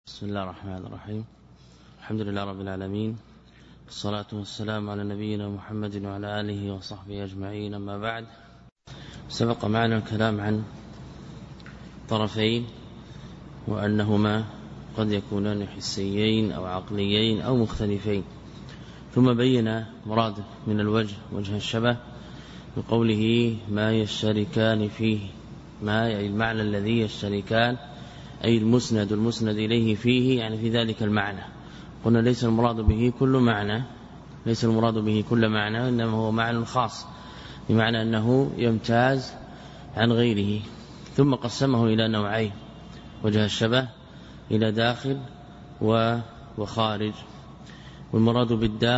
بسم الله الرحمن الرحيم. الحمد لله رب العالمين، والصلاة والسلام على نبينا محمد وعلى آله وصحبه أجمعين. أما بعد، سبق معنا الكلام عن طرفين، وأنهما قد يكونان حسيين أو عقليين أو مختلفين، ثم بين مراده من وجه الشبه بقوله ما يشتركان فيه، ما المعنى الذي يشتركان، أي المسند إليه فيه، يعني في ذلك المعنى. قلنا ليس المراد به كل معنى، إنما هو معنى خاص، بمعنى أنه يمتاز عن غيره. ثم قسمه إلى نوعين، وجه الشبه إلى داخل وخارج. والمراد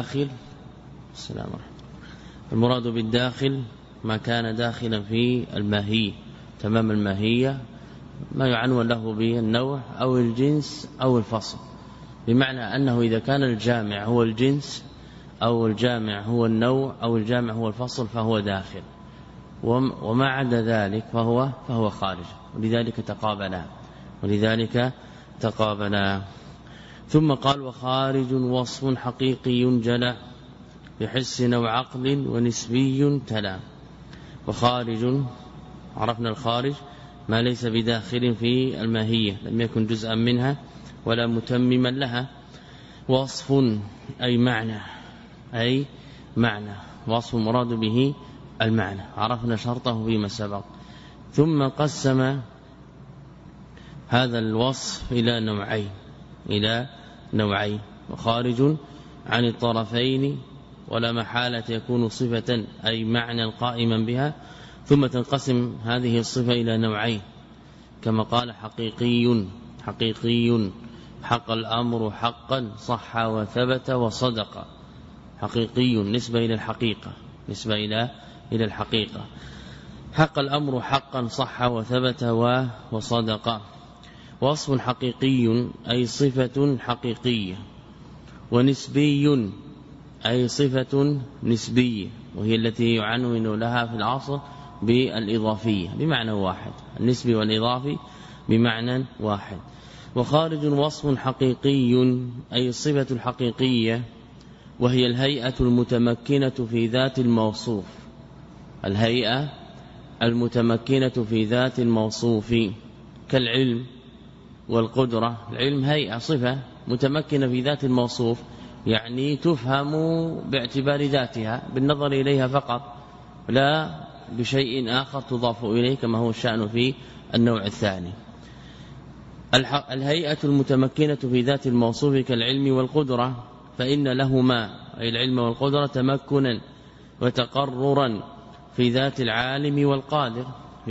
بالداخل ما كان داخلا في الماهية، تمام الماهية، ما يعنون له بالنوع أو الجنس أو الفصل، بمعنى أنه إذا كان الجامع هو الجنس أو الجامع هو النوع أو الجامع هو الفصل فهو داخل، وما عدا ذلك فهو خارج. ولذلك تقابلا. ثم قال وخارج وصف حقيقي جلى بحس أو عقل ونسبي تلا. وخارج، عرفنا الخارج ما ليس بداخل في الماهية، لم يكن جزءا منها ولا متمما لها. وصف أي معنى، وصف مراد به المعنى، عرفنا شرطه فيما سبق. ثم قسم هذا الوصف إلى نوعين، وخارج عن الطرفين ولا محالة يكون صفة أي معنى قائما بها. ثم تنقسم هذه الصفة إلى نوعين، كما قال حقيقي حق الأمر حقا صح وثبت وصدق. حقيقي نسبة إلى الحقيقة، حق الأمر حقا صح وثبت وصدق. وصف حقيقي أي صفة حقيقية، ونسبي أي صفة نسبية، وهي التي يعنون لها في العصر بالإضافية بمعنى واحد، النسبي والإضافي بمعنى واحد. وخارج وصف حقيقي أي صفة حقيقية، وهي الهيئة المتمكنة في ذات الموصوف. الهيئة المتمكنة في ذات الموصوف كالعلم والقدرة. العلم هيئة صفة متمكنة في ذات الموصوف، يعني تفهم باعتبار ذاتها بالنظر إليها فقط، لا بشيء آخر تضاف إليه، كما هو الشأن في النوع الثاني. الهيئة المتمكنة في ذات الموصوف كالعلم والقدرة، فإن لهما أي العلم والقدرة تمكنا وتقررا في ذات العالم والقادر.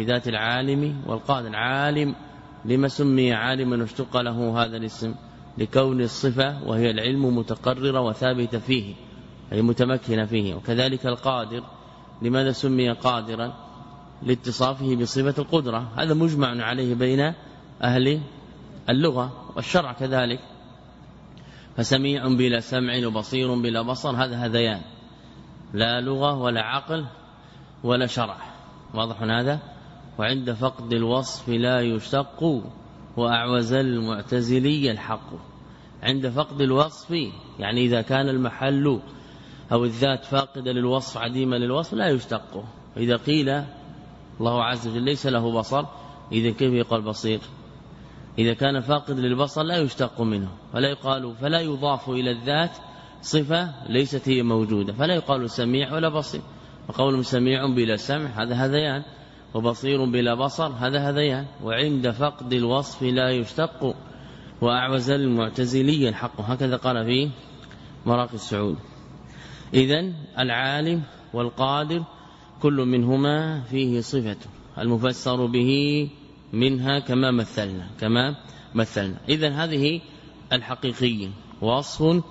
عالم لما سمي عالما واشتق له هذا الاسم؟ لكون الصفة وهي العلم متقررة وثابتة فيه، أي متمكنة فيه. وكذلك القادر، لماذا سمي قادرا؟ لاتصافه بصفة القدرة. هذا مجمع عليه بين أهل اللغة والشرع كذلك. فسميع بلا سمع وبصير بلا بصر، هذا هذيان، لا لغة ولا عقل ولا شرع، واضح هذا. وعند فقد الوصف لا يشتق وأعوز المعتزلي الحق. عند فقد الوصف يعني إذا كان المحل أو الذات فاقدة للوصف عديمة للوصف لا يشتق. إذا قيل الله عز وجل ليس له بصر، إذا كيف يقال بصير؟ إذا كان فاقد للبصر لا يشتق منه، فلا يضاف إلى الذات صفة ليست هي موجودة، فلا يقال سميع ولا بصير. وقول سميع بلا سمع هذا هذيان، وبصير بلا بصر هذا هذيان. وعند فقد الوصف لا يشتق وأعوز المعتزلي الحق، هكذا قال في مراقي السعود. إذن العالم والقادر كل منهما فيه صفة المفسر به منها كما مثلنا. إذن هذه الحقيقية وصف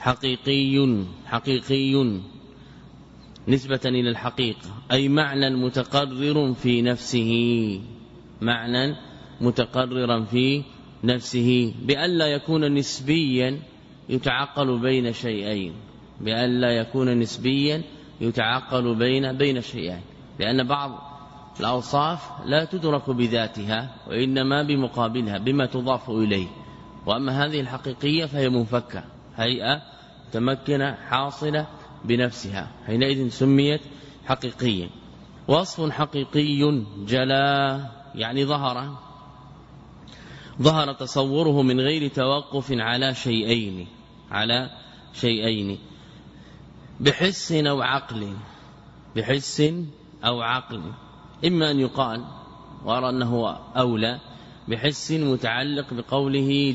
حقيقي نسبة إلى الحقيقة، أي معنى متقرر في نفسه، بألا يكون نسبيا يتعقل بين شيئين، لأن بعض الأوصاف لا تدرك بذاتها وإنما بمقابلها، بما تضاف إليه. وأما هذه الحقيقية فهي منفكة، هيئة متمكنة حاصلة بنفسها، حينئذ سميت حقيقية. وصف حقيقي جلا يعني ظهر تصوره من غير توقف على شيئين بحس أو عقل، إما أن يقال، وأرى أنه أولى، بحس متعلق بقوله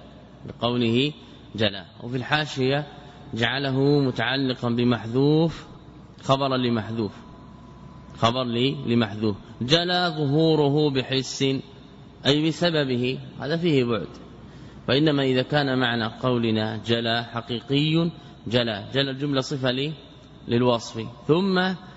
جلا، وفي الحاشية جعله متعلقا بمحذوف خبر لمحذوف جلا ظهوره بحس أي بسببه، هذا فيه بعد. فإنما إذا كان معنى قولنا جلا حقيقي جلا الجملة صفة للوصف، ثم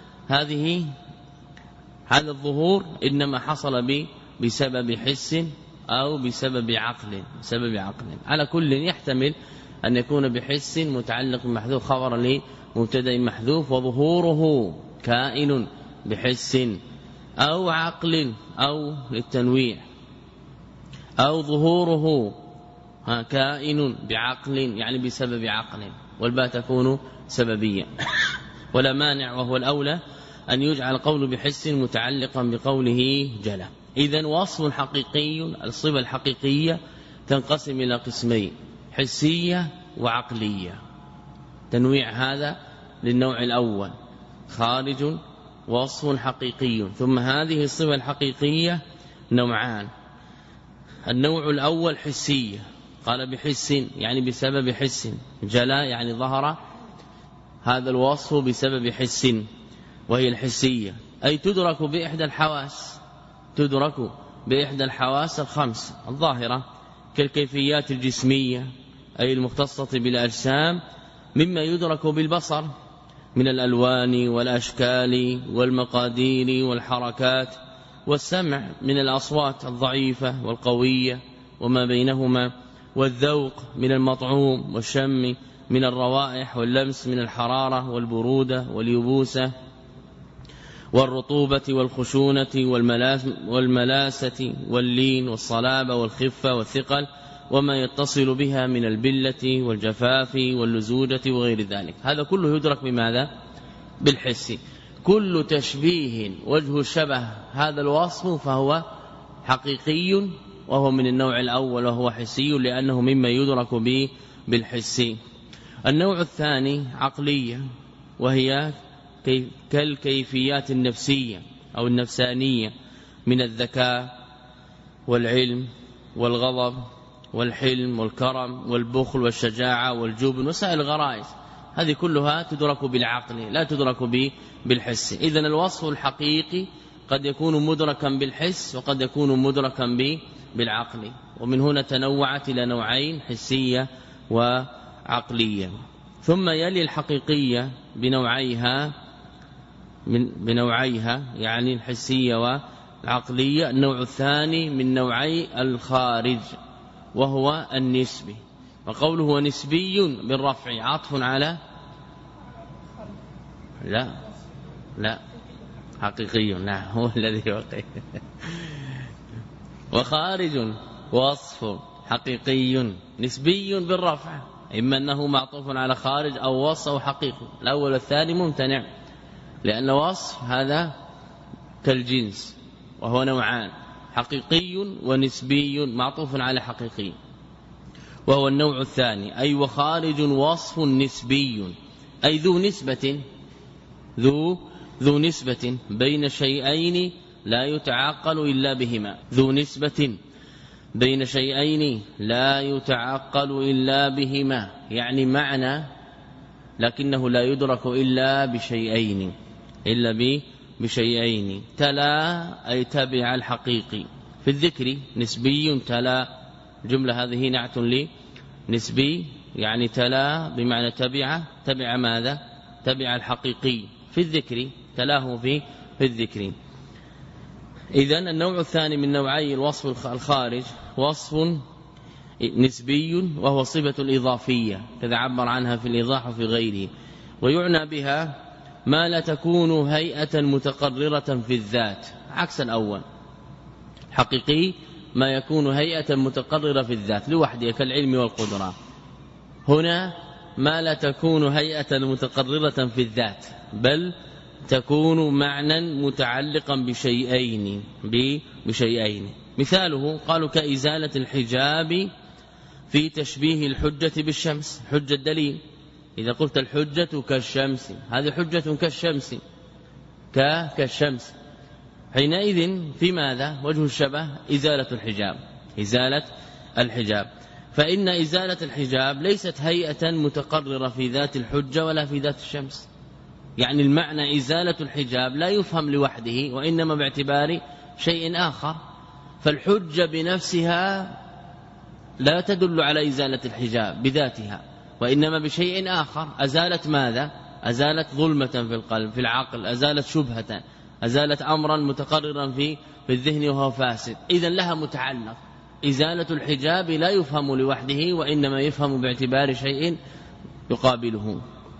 هذا الظهور إنما حصل بسبب حس أو بسبب عقل على كل يحتمل أن يكون بحس متعلق بمحذوف خبر لمبتدا محذوف، وظهوره كائن بحس أو عقل أو للتنويع، أو ظهوره كائن بعقل يعني بسبب عقل، والباء تكون سببية ولا مانع، وهو الأولى أن يجعل القول بحس متعلقا بقوله جلا. إذن وصف حقيقي، الصفة الحقيقية تنقسم إلى قسمين، حسية وعقلية. تنويع هذا للنوع الأول، خارج وصف حقيقي. ثم هذه الصفة الحقيقية نوعان، النوع الأول حسية، قال بحس يعني بسبب حس، جلا يعني ظهر هذا الوصف بسبب حس، وهي الحسية أي تدرك بإحدى الحواس الخمس الظاهرة، كالكيفيات الجسمية أي المختصة بالأجسام، مما يدرك بالبصر من الألوان والأشكال والمقادير والحركات، والسمع من الأصوات الضعيفة والقوية وما بينهما، والذوق من المطعوم، والشم من الروائح، واللمس من الحرارة والبرودة واليبوسة والرطوبة والخشونة والملاسة واللين والصلابة والخفة والثقل، وما يتصل بها من البلة والجفاف واللزوجة وغير ذلك. هذا كله يدرك بماذا؟ بالحس. كل تشبيه وجه الشبه هذا الوصف فهو حقيقي، وهو من النوع الأول وهو حسي، لأنه مما يدرك به بالحس. النوع الثاني عقلية، وهي كالكيفيات النفسية أو النفسانية من الذكاء والعلم والغضب والحلم والكرم والبخل والشجاعة والجبن وسائر الغرائز، هذه كلها تدرك بالعقل لا تدرك بالحس. إذن الوصف الحقيقي قد يكون مدركا بالحس وقد يكون مدركا بالعقل، ومن هنا تنوعت إلى نوعين، حسية وعقلية. ثم يلي الحقيقية بنوعيها يعني الحسية والعقلية النوع الثاني من نوعي الخارج، وهو النسبي. وقوله هو نسبي بالرفع عطف على لا حقيقي، نعم هو الذي وقع. وخارج وصف حقيقي نسبي بالرفع، إما أنه معطوف على خارج أو وصف أو حقيقي. الأول والثاني ممتنع، لأن وصف هذا كالجنس، وهو نوعان، حقيقي ونسبي معطوف على حقيقي، وهو النوع الثاني. أي وخارج وصف نسبي أي ذو نسبة بين شيئين لا يتعقل إلا بهما، ذو نسبة بين شيئين لا يتعقل إلا بهما، يعني معنى لكنه لا يدرك إلا بشيئين. تلا أي تبع الحقيقي، في الذكر نسبي تلا، جملة هذه نعت لي نسبي، يعني تلا بمعنى تبع ماذا؟ تبع الحقيقي في الذكر، تلاه في الذكر. إذن النوع الثاني من نوعي الوصف الخارج وصف نسبي، وهو صفة الإضافية كذا عبر عنها في الإيضاح وفي غيره، ويعنى بها ما لا تكون هيئة متقررة في الذات، عكس الأول. حقيقي ما يكون هيئة متقررة في الذات لوحده كالعلم والقدرة. هنا ما لا تكون هيئة متقررة في الذات بل تكون معنى متعلقا بشيئين. مثاله قالوا كإزالة الحجاب في تشبيه الحجة بالشمس. حجة الدليل، إذا قلت الحجة كالشمس، هذه حجة كالشمس كالشمس، حينئذ في ماذا وجه الشبه؟ إزالة الحجاب. فإن إزالة الحجاب ليست هيئة متقررة في ذات الحجة ولا في ذات الشمس. يعني المعنى إزالة الحجاب لا يفهم لوحده وإنما باعتبار شيء آخر. فالحجة بنفسها لا تدل على إزالة الحجاب بذاتها وإنما بشيء آخر. أزالت ماذا؟ أزالت ظلمة في القلب في العقل، أزالت شبهة، أزالت أمرا متقررا في الذهن وهو فاسد. إذن لها متعلق. إزالة الحجاب لا يفهم لوحده وإنما يفهم باعتبار شيء يقابله.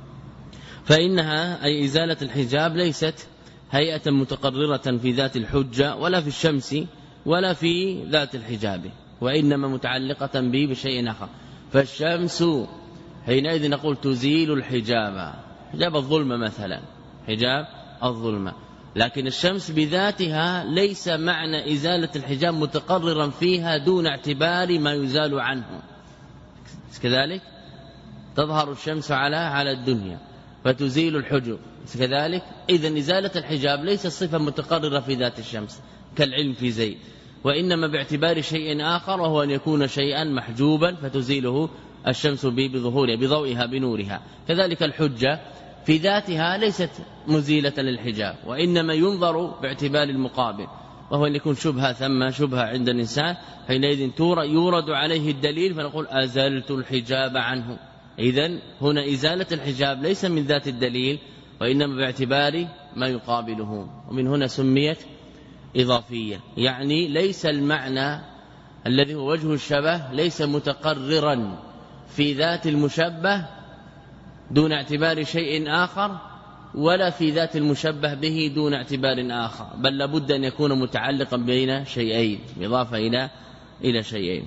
فإنها أي إزالة الحجاب ليست هيئة متقررة في ذات الحجة ولا في الشمس ولا في ذات الحجاب وإنما متعلقة به بشيء آخر. فالشمس حينئذ نقول تزيل الحجاب، حجاب الظلمة مثلا، حجاب الظلمة. لكن الشمس بذاتها ليس معنى إزالة الحجاب متقررا فيها دون اعتبار ما يزال عنه. كذلك تظهر الشمس على الدنيا فتزيل الحجب كذلك. إذن إزالة الحجاب ليس صفة متقررة في ذات الشمس كالعلم في زيد، وإنما باعتبار شيء آخر وهو أن يكون شيئا محجوبا فتزيله الشمس بظهورها بضوئها بنورها. كذلك الحجة في ذاتها ليست مزيلة للحجاب وإنما ينظر باعتبار المقابل وهو أن يكون شبهة ثم شبهة عند الإنسان، حينئذ يورد عليه الدليل فنقول أزلت الحجاب عنه. إذن هنا إزالة الحجاب ليس من ذات الدليل وإنما باعتبار ما يقابله، ومن هنا سميت إضافية. يعني ليس المعنى الذي هو وجه الشبه ليس متقررا في ذات المشبه دون اعتبار شيء آخر ولا في ذات المشبه به دون اعتبار آخر، بل لابد أن يكون متعلقا بين شيئين إضافة إلى شيئين.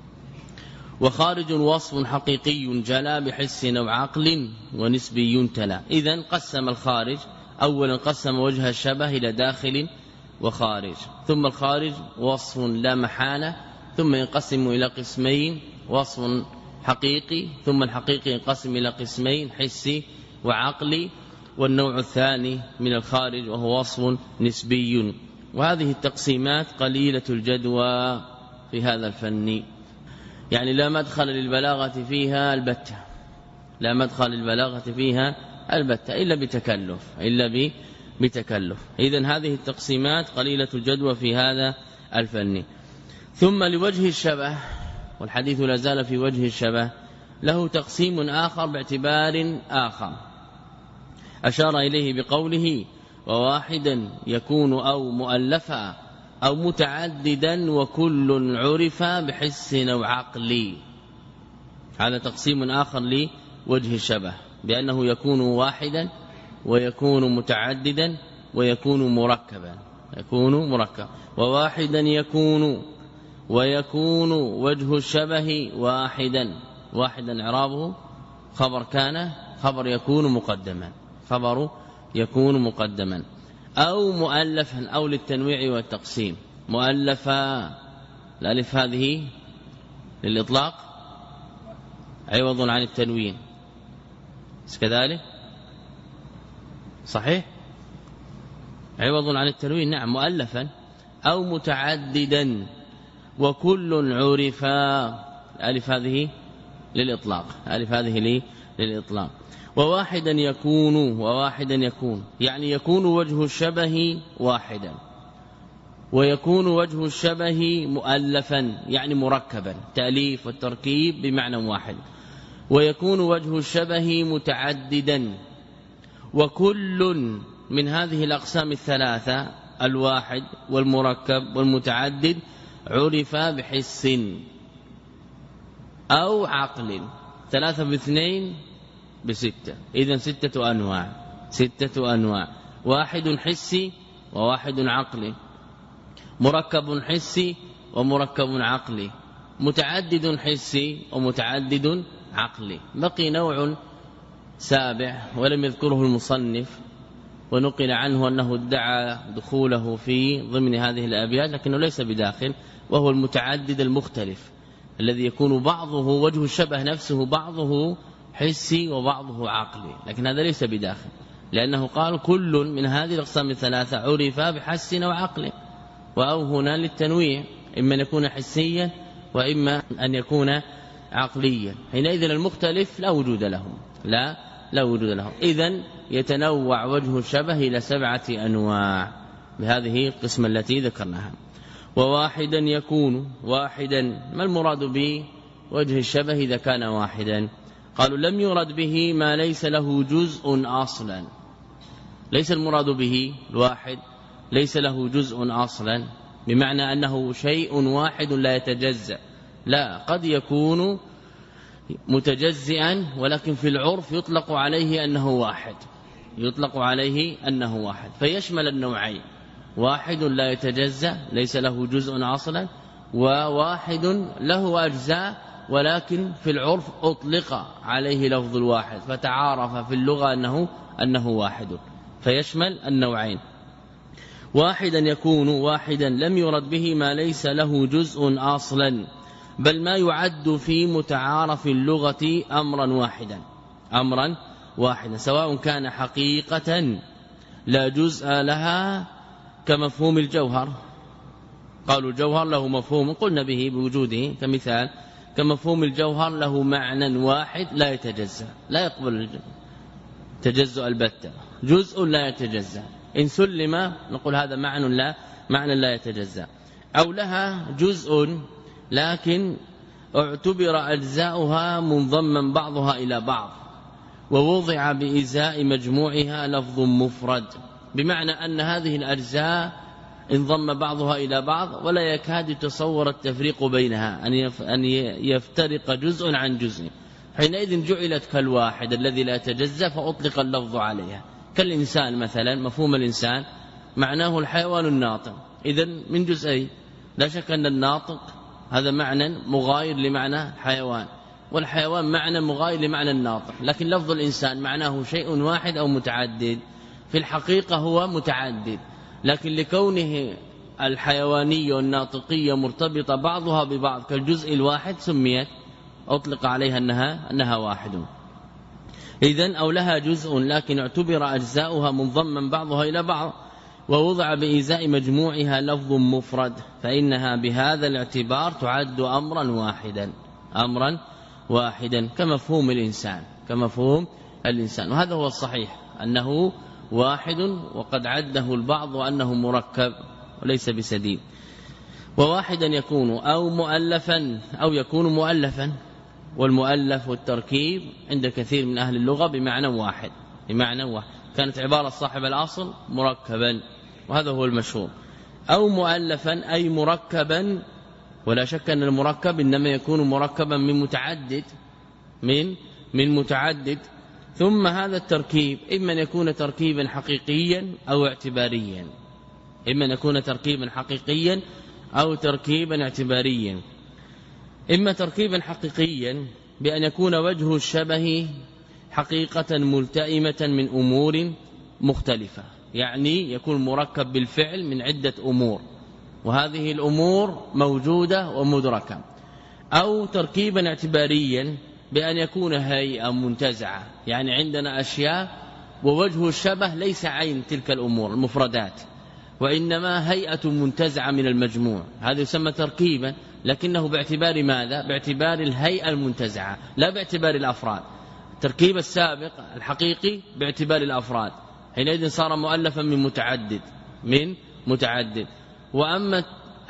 وخارج وصف حقيقي جلا بحس أو عقل ونسبي تلا. إذن قسم الخارج أولا، قسم وجه الشبه إلى داخل وخارج، ثم الخارج وصف لا محالة، ثم ينقسم إلى قسمين، وصف حقيقي، ثم الحقيقي ينقسم إلى قسمين حسي وعقلي، والنوع الثاني من الخارج وهو وصف نسبي. وهذه التقسيمات قليلة الجدوى في هذا الفن، يعني لا مدخل للبلاغة فيها البتة، لا مدخل للبلاغة فيها البتة إلا بتكلف. إذن هذه التقسيمات قليلة الجدوى في هذا الفن. ثم لوجه الشبه، والحديث لا زال في وجه الشبه، له تقسيم آخر باعتبار آخر أشار إليه بقوله وواحدا يكون أو مؤلفا أو متعددا وكل عرف بحس أو عقل. هذا تقسيم آخر لوجه الشبه بأنه يكون واحدا ويكون متعددا ويكون مركبا، يكون مركب. وواحدا يكون ويكون وجه الشبه واحدا إعرابه خبر كان، خبر يكون مقدما أو مؤلفا أو للتنويع والتقسيم. مؤلفا الألف هذه للإطلاق عوض عن التنوين كذلك، صحيح، عوض عن التنوين، نعم، مؤلفا أو متعددا وكل عرفا. الألف هذه للإطلاق، الألف هذه للإطلاق. وواحدا يكون يعني يكون وجه الشبه واحدا، ويكون وجه الشبه مؤلفا يعني مركبا، تأليف والتركيب بمعنى واحد. ويكون وجه الشبه متعددا. وكل من هذه الأقسام الثلاثة الواحد والمركب والمتعدد عرف بحس أو عقل. 3 ب2 ب6، إذن 6 أنواع، واحد حسي وواحد عقلي، مركب حسي ومركب عقلي، متعدد حسي ومتعدد عقلي. بقي نوع سابع ولم يذكره المصنف، ونقل عنه أنه ادعى دخوله في ضمن هذه الأبيات لكنه ليس بداخل، وهو المتعدد المختلف الذي يكون بعضه وجه الشبه نفسه بعضه حسي وبعضه عقلي، لكن هذا ليس بداخل، لأنه قال كل من هذه الأقسام الثلاثة عرف بحس وعقل، وأو هنا للتنويع، إما أن يكون حسيا وإما أن يكون عقليا. حينئذ المختلف لا وجود له، لا وجود له. إذن يتنوع وجه الشبه إلى 7 أنواع بهذه القسمة التي ذكرناها. وواحدا يكون واحدا، ما المراد به وجه الشبه إذا كان واحدا؟ قالوا لم يرد به ما ليس له جزء أصلا، ليس المراد به الواحد ليس له جزء أصلا بمعنى أنه شيء واحد لا يتجزأ، لا، قد يكون متجزئا ولكن في العرف يطلق عليه أنه واحد، يطلق عليه أنه واحد، فيشمل النوعين، واحد لا يتجزأ ليس له جزء أصلا، وواحد له أجزاء ولكن في العرف أطلق عليه لفظ الواحد فتعارف في اللغة أنه واحد، فيشمل النوعين. واحدا يكون واحدا لم يرد به ما ليس له جزء أصلا، بل ما يعد في متعارف اللغة أمرا واحدا سواء كان حقيقة لا جزء لها كمفهوم الجوهر. قالوا الجوهر له مفهوم قلنا به بوجوده كمثال، كمفهوم الجوهر له معنى واحد لا يتجزأ، لا يقبل التجزؤ البتة، جزء لا يتجزأ، إن سلم نقول هذا معنى لا يتجزأ. أو لها جزء لكن اعتبر أجزاؤها منضما بعضها إلى بعض ووضع بإزاء مجموعها لفظ مفرد، بمعنى أن هذه الأجزاء انضم بعضها إلى بعض ولا يكاد يتصور التفريق بينها، أن يفترق جزء عن جزء، حينئذ جعلت كالواحد الذي لا يتجزأ فأطلق اللفظ عليها. كالإنسان مثلا، مفهوم الإنسان معناه الحيوان الناطق، إذن من جزئين، لا شك أن الناطق هذا معنى مغاير لمعنى حيوان، والحيوان معنى مغاير لمعنى الناطق، لكن لفظ الإنسان معناه شيء واحد أو متعدد، في الحقيقة هو متعدد، لكن لكونه الحيوانية والناطقية مرتبطة بعضها ببعض كالجزء الواحد سميت أطلق عليها أنها واحد. إذن أو لها جزء لكن اعتبر أجزاؤها منضما بعضها إلى بعض ووضع بإزاء مجموعها لفظ مفرد، فإنها بهذا الاعتبار تعد أمرا واحدا كمفهوم الإنسان، وهذا هو الصحيح أنه واحد، وقد عده البعض أنه مركب وليس بسديد. وواحدا يكون أو مؤلفا أو يكون مؤلفا، والمؤلف والتركيب عند كثير من أهل اللغة بمعنى واحد، كانت عبارة صاحب الأصل مركبا، وهذا هو المشهور. أو مؤلفا أي مركبا، ولا شك أن المركب إنما يكون مركبا من متعدد، ثم هذا التركيب إما أن يكون تركيبا حقيقيا أو اعتباريا، أو تركيبا اعتباريا. إما تركيبا حقيقيا بأن يكون وجه الشبه حقيقة ملتئمة من أمور مختلفة، يعني يكون مركب بالفعل من عدة أمور، وهذه الأمور موجودة ومدركة. أو تركيبا اعتباريا بأن يكون هيئة منتزعة، يعني عندنا أشياء ووجه الشبه ليس عين تلك الأمور المفردات، وإنما هيئة منتزعة من المجموع، هذا يسمى تركيبا، لكنه باعتبار ماذا؟ باعتبار الهيئة المنتزعة لا باعتبار الأفراد. التركيب السابق الحقيقي باعتبار الأفراد، حينئذ صار مؤلفا من متعدد. وأما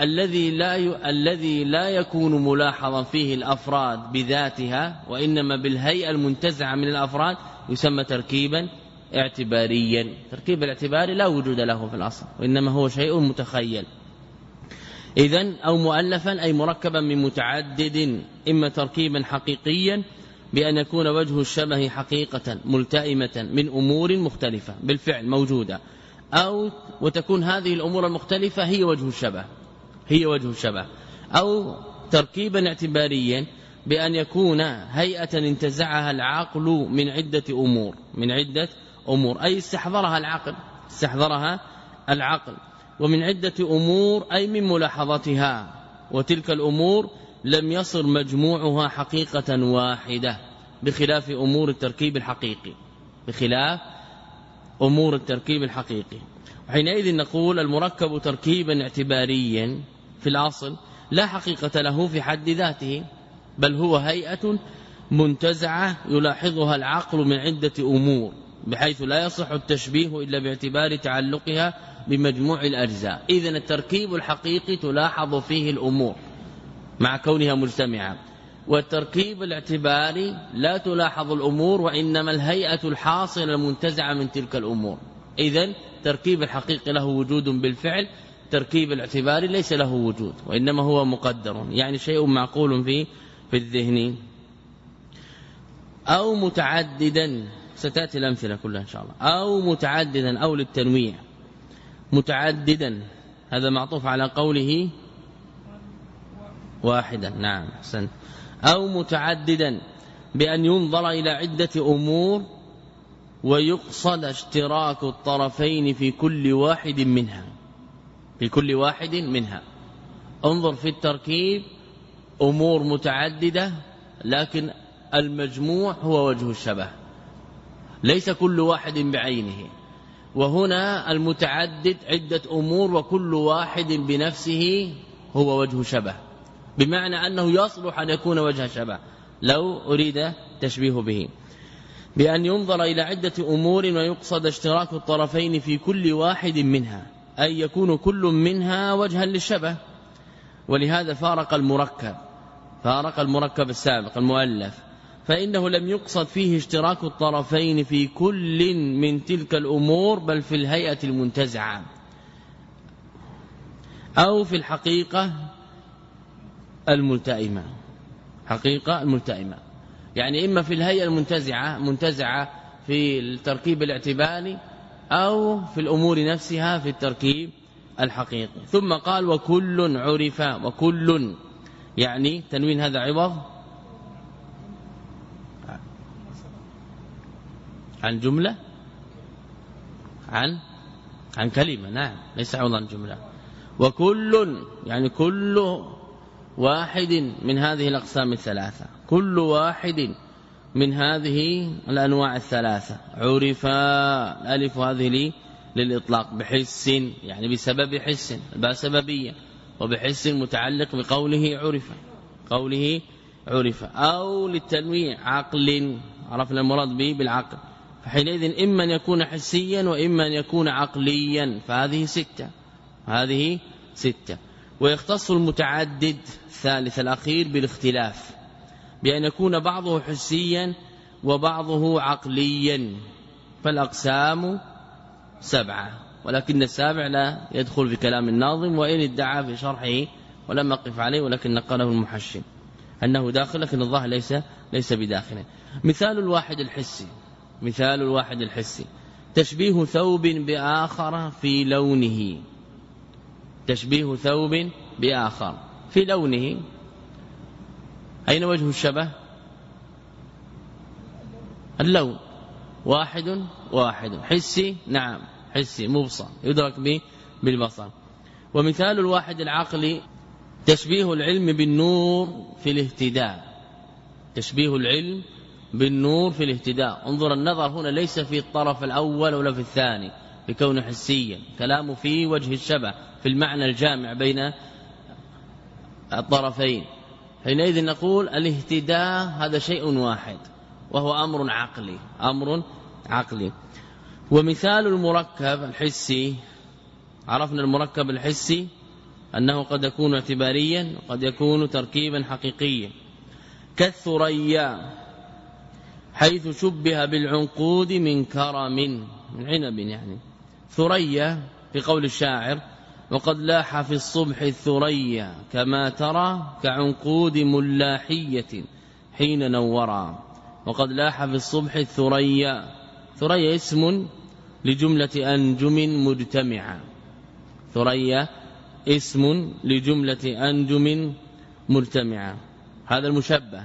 الذي لا يكون ملاحظا فيه الأفراد بذاتها وإنما بالهيئة المنتزعة من الأفراد يسمى تركيبا اعتباريا. تركيب الاعتباري لا وجود له في الأصل، وإنما هو شيء متخيل. إذن أو مؤلفا أي مركبا من متعدد، إما تركيبا حقيقيا بأن يكون وجه الشبه حقيقة ملتئمة من أمور مختلفة بالفعل موجودة، أو وتكون هذه الأمور المختلفة هي وجه الشبه، أو تركيبا اعتباريا بأن يكون هيئة انتزعها العقل من عدة أمور أي استحضرها العقل ومن عدة أمور أي من ملاحظتها، وتلك الأمور لم يصر مجموعها حقيقة واحدة بخلاف أمور التركيب الحقيقي. وحينئذ نقول المركب تركيبا اعتباريا في الأصل لا حقيقة له في حد ذاته، بل هو هيئة منتزعة يلاحظها العقل من عدة أمور، بحيث لا يصح التشبيه إلا باعتبار تعلقها بمجموع الأجزاء. إذن التركيب الحقيقي تلاحظ فيه الأمور مع كونها مجتمعة، والتركيب الاعتباري لا تلاحظ الأمور وإنما الهيئة الحاصلة المنتزعة من تلك الأمور. إذن تركيب الحقيقي له وجود بالفعل، تركيب الاعتباري ليس له وجود وإنما هو مقدر، يعني شيء معقول في الذهن. أو متعددا، ستأتي الأمثلة كلها إن شاء الله. أو متعددا أو للتنويع، متعددا هذا معطوف على قوله واحدا، نعم أحسنت. أو متعددا بأن ينظر إلى عدة أمور ويقصد اشتراك الطرفين في كل واحد منها. انظر في التركيب أمور متعددة لكن المجموع هو وجه الشبه، ليس كل واحد بعينه. وهنا المتعدد عدة أمور وكل واحد بنفسه هو وجه شبه، بمعنى أنه يصلح أن يكون وجه شبه لو أريد تشبيه به. بأن ينظر إلى عدة أمور ويقصد اشتراك الطرفين في كل واحد منها، أي يكون كل منها وجها للشبه. ولهذا فارق المركب السابق المؤلف، فإنه لم يقصد فيه اشتراك الطرفين في كل من تلك الأمور بل في الهيئة المنتزعة أو في الحقيقة الملتئمة. يعني إما في الهيئة المنتزعة في التركيب الاعتباري أو في الأمور نفسها في التركيب الحقيقي. ثم قال وكل عرف، وكل يعني تنوين هذا عوض عن جملة عن كلمة، نعم ليس عوض عن جملة. وكل يعني كل واحد من هذه الأقسام الثلاثة، كل واحد من هذه الأنواع الثلاثة عرف. الألف هذه للإطلاق بحس، يعني بسبب حس، الباء سببية، وبحس متعلق بقوله عرف. أو للتنويع عقل، عرفنا المراد به بالعقل، فحينئذ إما أن يكون حسيا وإما أن يكون عقليا، فهذه ستة. ويختص المتعدد الثالث الأخير بالاختلاف، بأن يكون بعضه حسيا وبعضه عقليا، فالأقسام 7، ولكن السابع لا يدخل في كلام الناظم وإن ادعى في شرحه ولم أقف عليه، ولكن نقله المحشي أنه داخل، لكن الظاهر ليس بداخله. مثال الواحد الحسي تشبيه ثوب بآخر في لونه، تشبيه ثوب بآخر في لونه. أين وجه الشبه؟ اللون واحد حسي، نعم حسي مبصر يدرك بالبصر. ومثال الواحد العقلي تشبيه العلم بالنور في الاهتداء. انظر النظر هنا ليس في الطرف الأول ولا في الثاني بكونه حسيا، كلامه في وجه الشبه في المعنى الجامع بين الطرفين. حينئذ نقول الاهتداء هذا شيء واحد وهو أمر عقلي. ومثال المركب الحسي، عرفنا المركب الحسي أنه قد يكون اعتباريا وقد يكون تركيبا حقيقيا، كالثريا حيث شبه بالعنقود من كرم، من عنب يعني. ثريا في قول الشاعر وقد لاح في الصبح الثريا كما ترى كعنقود ملاحية حين نورا. وقد لاح في الصبح الثريا، ثريا اسم لجملة أنجم مجتمعة، ثريا اسم لجملة أنجم مجتمعة. هذا المشبه.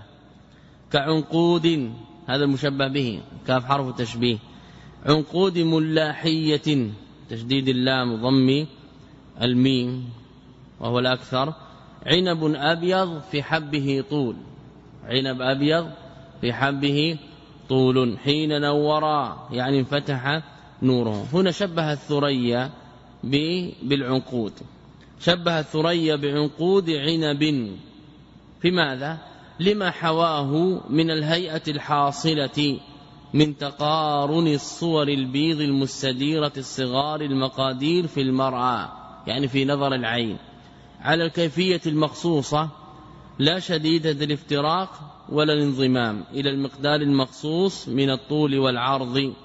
كعنقود، هذا المشبه به، كاف حرف تشبيه. عنقود ملاحية، تشديد اللام ضم الميم وهو الأكثر. عنب أبيض في حبه طول، عنب أبيض في حبه طول. حين نورا يعني انفتح نوره. هنا شبه الثريا بالعنقود، شبه الثريا بعنقود عنب. في ماذا؟ لما حواه من الهيئة الحاصلة من تقارن الصور البيض المستديرة الصغار المقادير في المرأة، يعني في نظر العين، على الكيفية المخصوصة لا شديدة الافتراق ولا الانضمام إلى المقدار المخصوص من الطول والعرض.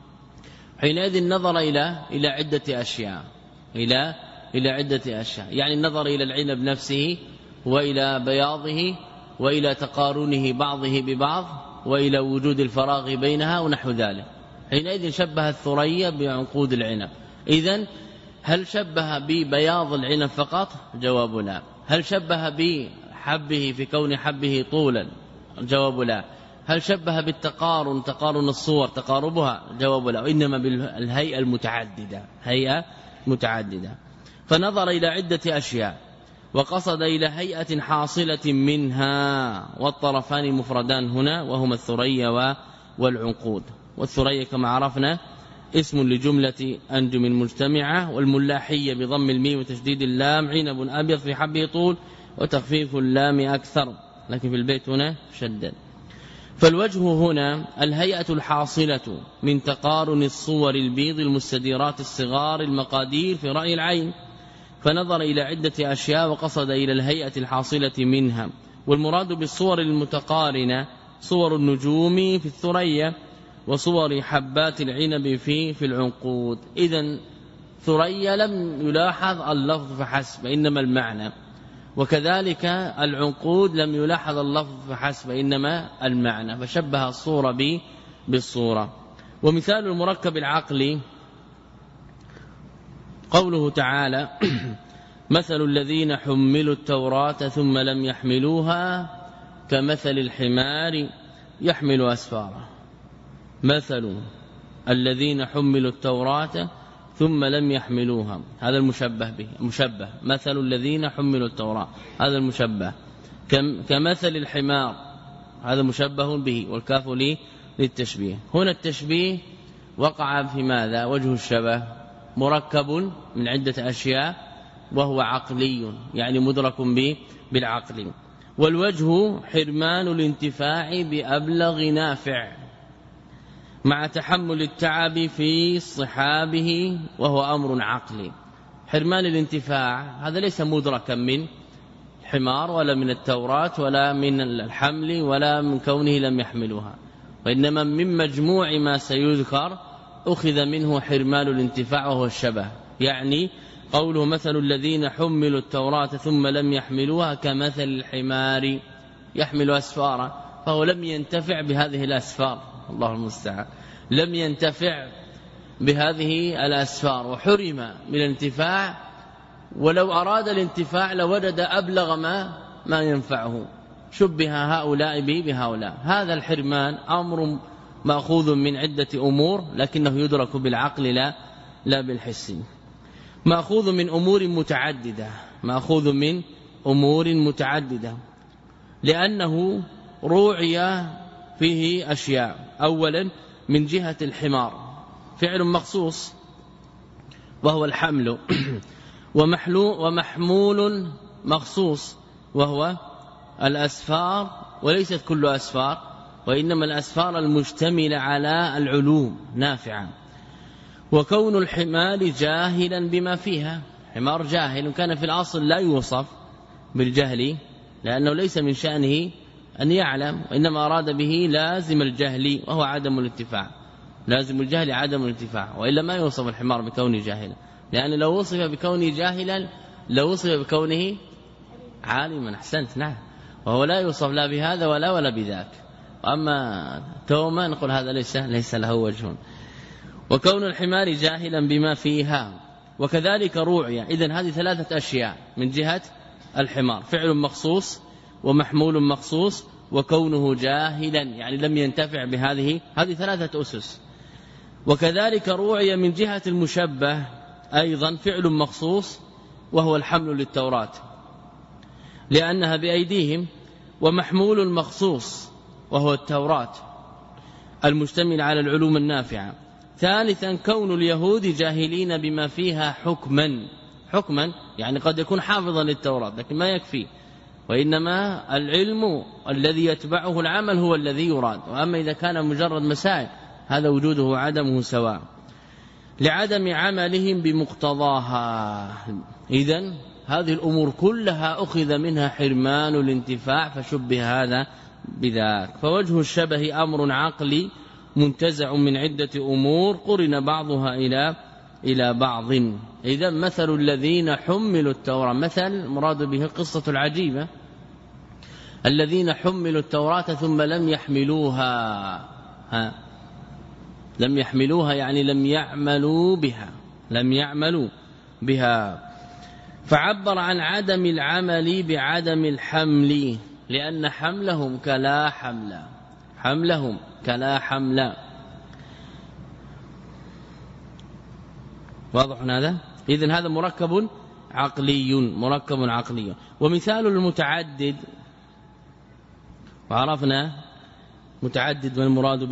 حينئذ نظر إلى عدة أشياء، إلى عدة أشياء، يعني النظر إلى العنب نفسه وإلى بياضه وإلى تقارنه بعضه ببعض وإلى وجود الفراغ بينها ونحو ذلك. حينئذ شبه الثريا بعنقود العنب. إذن هل شبه ببياض العنب فقط؟ جواب لا. هل شبه بحبه في كون حبه طولا؟ جواب لا. هل شبه بالتقارن، تقارن الصور تقاربها؟ جواب لا. وإنما بالهيئة المتعددة، هيئة متعددة. فنظر إلى عدة أشياء وقصد إلى هيئة حاصلة منها، والطرفان مفردان هنا وهما الثريا والعنقود. والثريا كما عرفنا اسم لجملة أنجم مجتمعة، والملاحية بضم الميم وتشديد اللام. عنب أبيض في حبه طول وتخفيف اللام أكثر، لكن في البيت هنا شدد. فالوجه هنا الهيئة الحاصلة من تقارن الصور البيض المستديرات الصغار المقادير في رأي العين، فنظر إلى عدة أشياء وقصد إلى الهيئة الحاصلة منها. والمراد بالصور المتقارنة صور النجوم في الثريا وصور حبات العنب في العنقود. إذن ثريا لم يلاحظ اللفظ فحسب إنما المعنى، وكذلك العنقود لم يلاحظ اللفظ فحسب إنما المعنى، فشبه الصورة بالصورة. ومثال المركب العقلي قوله تعالى مثل الذين حملوا التوراة ثم لم يحملوها كمثل الحمار يحمل أسفارا. مثل الذين حملوا التوراة ثم لم يحملوها، هذا المشبه به، مشبه. مثل الذين حملوا التوراة هذا المشبه. كمثل الحمار هذا مشبه به، والكاف للتشبيه. هنا التشبيه وقع في ماذا؟ وجه الشبه مركب من عدة أشياء وهو عقلي، يعني مدرك بالعقل. والوجه حرمان الانتفاع بأبلغ نافع مع تحمل التعب في صحابه، وهو أمر عقلي. حرمان الانتفاع هذا ليس مدركا من الحمار ولا من التوراة ولا من الحمل ولا من كونه لم يحملوها، وإنما من مجموع ما سيذكر أخذ منه حرمان الانتفاع وهو الشبه. يعني قوله مثل الذين حملوا التوراة ثم لم يحملوها كمثل الحمار يحمل أسفارا، فهو لم ينتفع بهذه الأسفار، الله المستعان، لم ينتفع بهذه الأسفار وحرم من الانتفاع. ولو أراد الانتفاع لوجد أبلغ ما ينفعه. شبه هؤلاء بهؤلاء. هذا الحرمان أمر مأخوذ من عدة أمور، لكنه يدرك بالعقل لا بالحس. مأخوذ من أمور متعددة، مأخوذ من أمور متعددة، لأنه روعي فيه أشياء. أولا من جهة الحمار فعل مخصوص وهو الحمل، ومحمول مخصوص وهو الأسفار، وليست كل أسفار، وإنما الأسفار المشتملة على العلوم نافعة. وكون الحمار جاهلا بما فيها، حمار جاهل كان في الأصل لا يوصف بالجهل، لأنه ليس من شأنه أن يعلم، وإنما أراد به لازم الجهل وهو عدم الانتفاع. لازم الجهل عدم الانتفاع، وإلا ما يوصف الحمار بكونه جاهلا، لأن لو وصف بكونه جاهلا لو وصف بكونه عالما. أحسنت، نعم، وهو لا يوصف لا بهذا ولا بذاك. وأما توما نقول هذا ليس له وجه. وكون الحمار جاهلا بما فيها، وكذلك روعي. إذن هذه ثلاثة أشياء من جهة الحمار: فعل مخصوص ومحمول مخصوص وكونه جاهلا يعني لم ينتفع بهذه ثلاثة أسس. وكذلك روعي من جهة المشبه أيضا فعل مخصوص وهو الحمل للتوراة لأنها بأيديهم، ومحمول مخصوص وهو التوراة المشتمل على العلوم النافعة. ثالثا كون اليهود جاهلين بما فيها حكما يعني قد يكون حافظا للتوراة لكن ما يكفي، وإنما العلم الذي يتبعه العمل هو الذي يراد. وأما إذا كان مجرد مسائل هذا وجوده وعدمه سواء لعدم عملهم بمقتضاها. إذن هذه الأمور كلها أخذ منها حرمان الانتفاع فشبه هذا بذاك. فوجه الشبه أمر عقلي منتزع من عدة أمور قرن بعضها إلى بعض. إذن مثل الذين حملوا التوراة، مثل مراد به القصة العجيبة: الذين حملوا التوراة ثم لم يحملوها يعني لم يعملوا بها فعبر عن عدم العمل بعدم الحمل لأن حملهم كلا حمل. واضح هذا؟ إذن هذا مركب عقلي. ومثال المتعدد، وعرفنا متعدد والمراد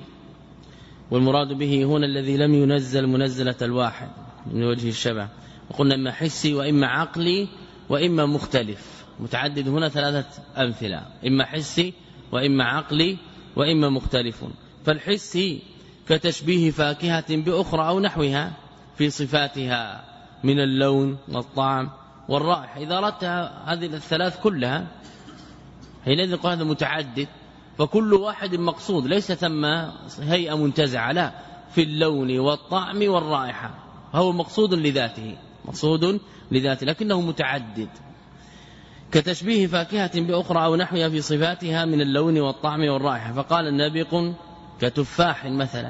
به هنا الذي لم ينزل منزلة الواحد من وجه الشبه، وقلنا إما حسي وإما عقلي وإما مختلف. متعدد هنا ثلاثة أمثلة: إما حسي وإما عقلي وإما مختلف. فالحسي كتشبيه فاكهة بأخرى أو نحوها في صفاتها من اللون والطعم والرائحة. إذا أردت هذه الثلاث كلها حينئذ نقول هذا متعدد، فكل واحد مقصود، ليس ثم هيئة منتزعة، لا، في اللون والطعم والرائحة هو مقصود لذاته لكنه متعدد. كتشبيه فاكهة بأخرى أو نحوها في صفاتها من اللون والطعم والرائحة. فقال نابق كتفاح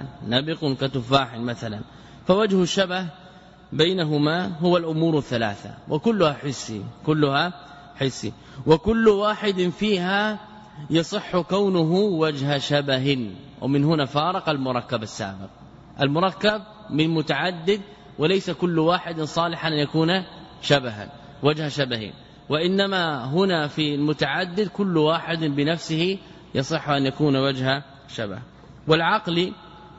مثلا. فوجه الشبه بينهما هو الأمور الثلاثة وكلها حسي، وكل واحد فيها يصح كونه وجه شبه. ومن هنا فارق المركب السابق. المركب من متعدد وليس كل واحد صالحا أن يكون وجه شبه، وإنما هنا في المتعدد كل واحد بنفسه يصح أن يكون وجه شبه. والعقل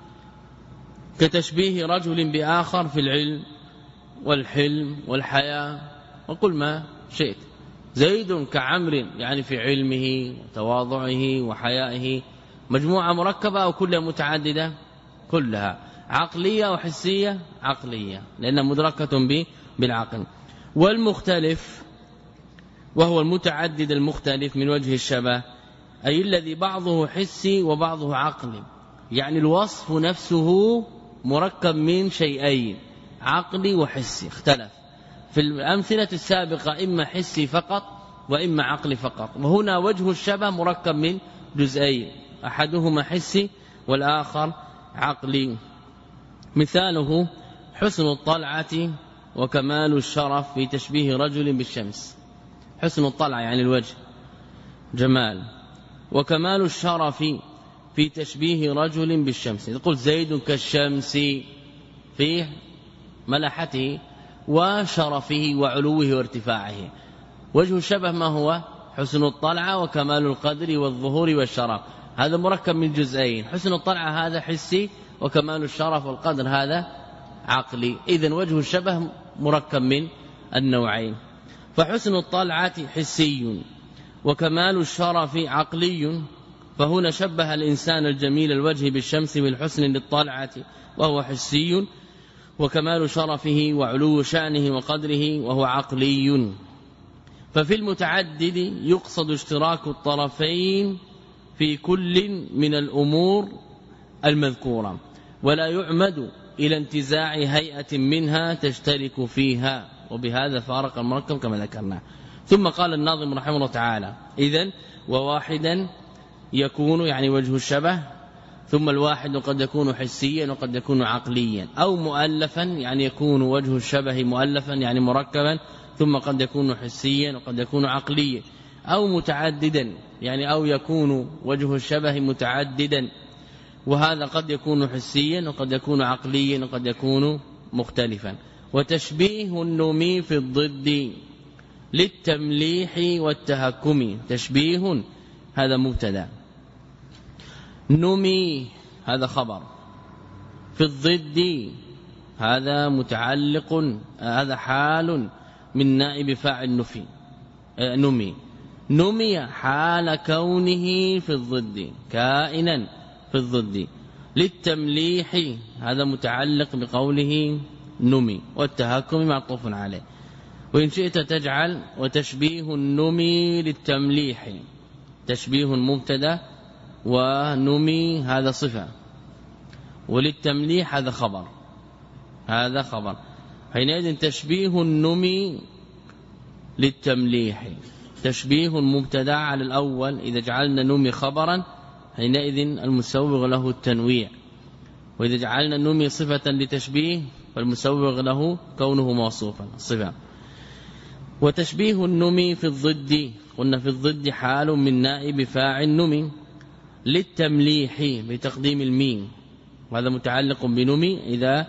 كتشبيه رجل بآخر في العلم والحلم والحياة، وقل ما شئت. زيد كعمر يعني في علمه وتواضعه وحيائه. مجموعة مركبة أو كلها متعددة؟ كلها عقلية وحسية، عقلية لأنها مدركة بالعقل. والمختلف وهو المتعدد المختلف من وجه الشبه، أي الذي بعضه حسي وبعضه عقلي، يعني الوصف نفسه مركب من شيئين عقلي وحسي، اختلف في الأمثلة السابقة إما حسي فقط وإما عقلي فقط، وهنا وجه الشبه مركب من جزئين أحدهما حسي والآخر عقلي. مثاله حسن الطلعة وكمال الشرف في تشبيه رجل بالشمس. حسن الطلعة يعني الوجه جمال، وكمال الشرف في تشبيه رجل بالشمس. يقول زيد كالشمس في ملحته وشرفه وعلوه وارتفاعه. وجه الشبه ما هو؟ حسن الطلعة وكمال القدر والظهور والشرف. هذا مركب من جزئين، حسن الطلعة هذا حسي وكمال الشرف والقدر هذا عقلي. إذن وجه الشبه مركب من النوعين. فحسن الطلعة حسي وكمال الشرف عقلي، فهنا شبه الإنسان الجميل الوجه بالشمس بالحسن للطلعة وهو حسي، وكمال شرفه وعلو شأنه وقدره وهو عقلي. ففي المتعدد يقصد اشتراك الطرفين في كل من الأمور المذكورة، ولا يعمد إلى انتزاع هيئة منها تشترك فيها، وبهذا فارق المركب كما ذكرنا. ثم قال الناظم رحمه الله تعالى: إذن وواحدا يكون يعني وجه الشبه ثم الواحد قد يكون حسيا وقد يكون عقليا، أو مؤلفا يعني يكون وجه الشبه مؤلفا يعني مركبا، ثم قد يكون حسيا وقد يكون عقليا، أو متعددا يعني أو يكون وجه الشبه متعددا، وهذا قد يكون حسيا وقد يكون عقليا وقد يكون مختلفا. وتشبيه النمي في الضد للتمليح والتهكم. تشبيه هذا مبتدا، نمي هذا خبر، في الضد هذا متعلق، هذا حال من نائب فاعل نفي نمي. نمي حال كونه في الضد كائنا في الضد. للتمليح هذا متعلق بقوله نمي، والتهكم معطوف عليه. وإن شئت تجعل وتشبيه النمي للتمليح، تشبيه مبتدا ونمي هذا صفة، وللتمليح هذا خبر، هذا خبر. حينئذ تشبيه النمي للتمليح، تشبيه مبتدا على الأول إذا جعلنا نمي خبرا حينئذ المسوغ له التنويع، وإذا جعلنا النمي صفة لتشبيه فالمسوغ له كونه موصوفا الصفة. وتشبيه النمي في الضد، قلنا في الضد حال من نائب فاعل نمي، للتمليح بتقديم الميم، وهذا متعلق بنمي إذا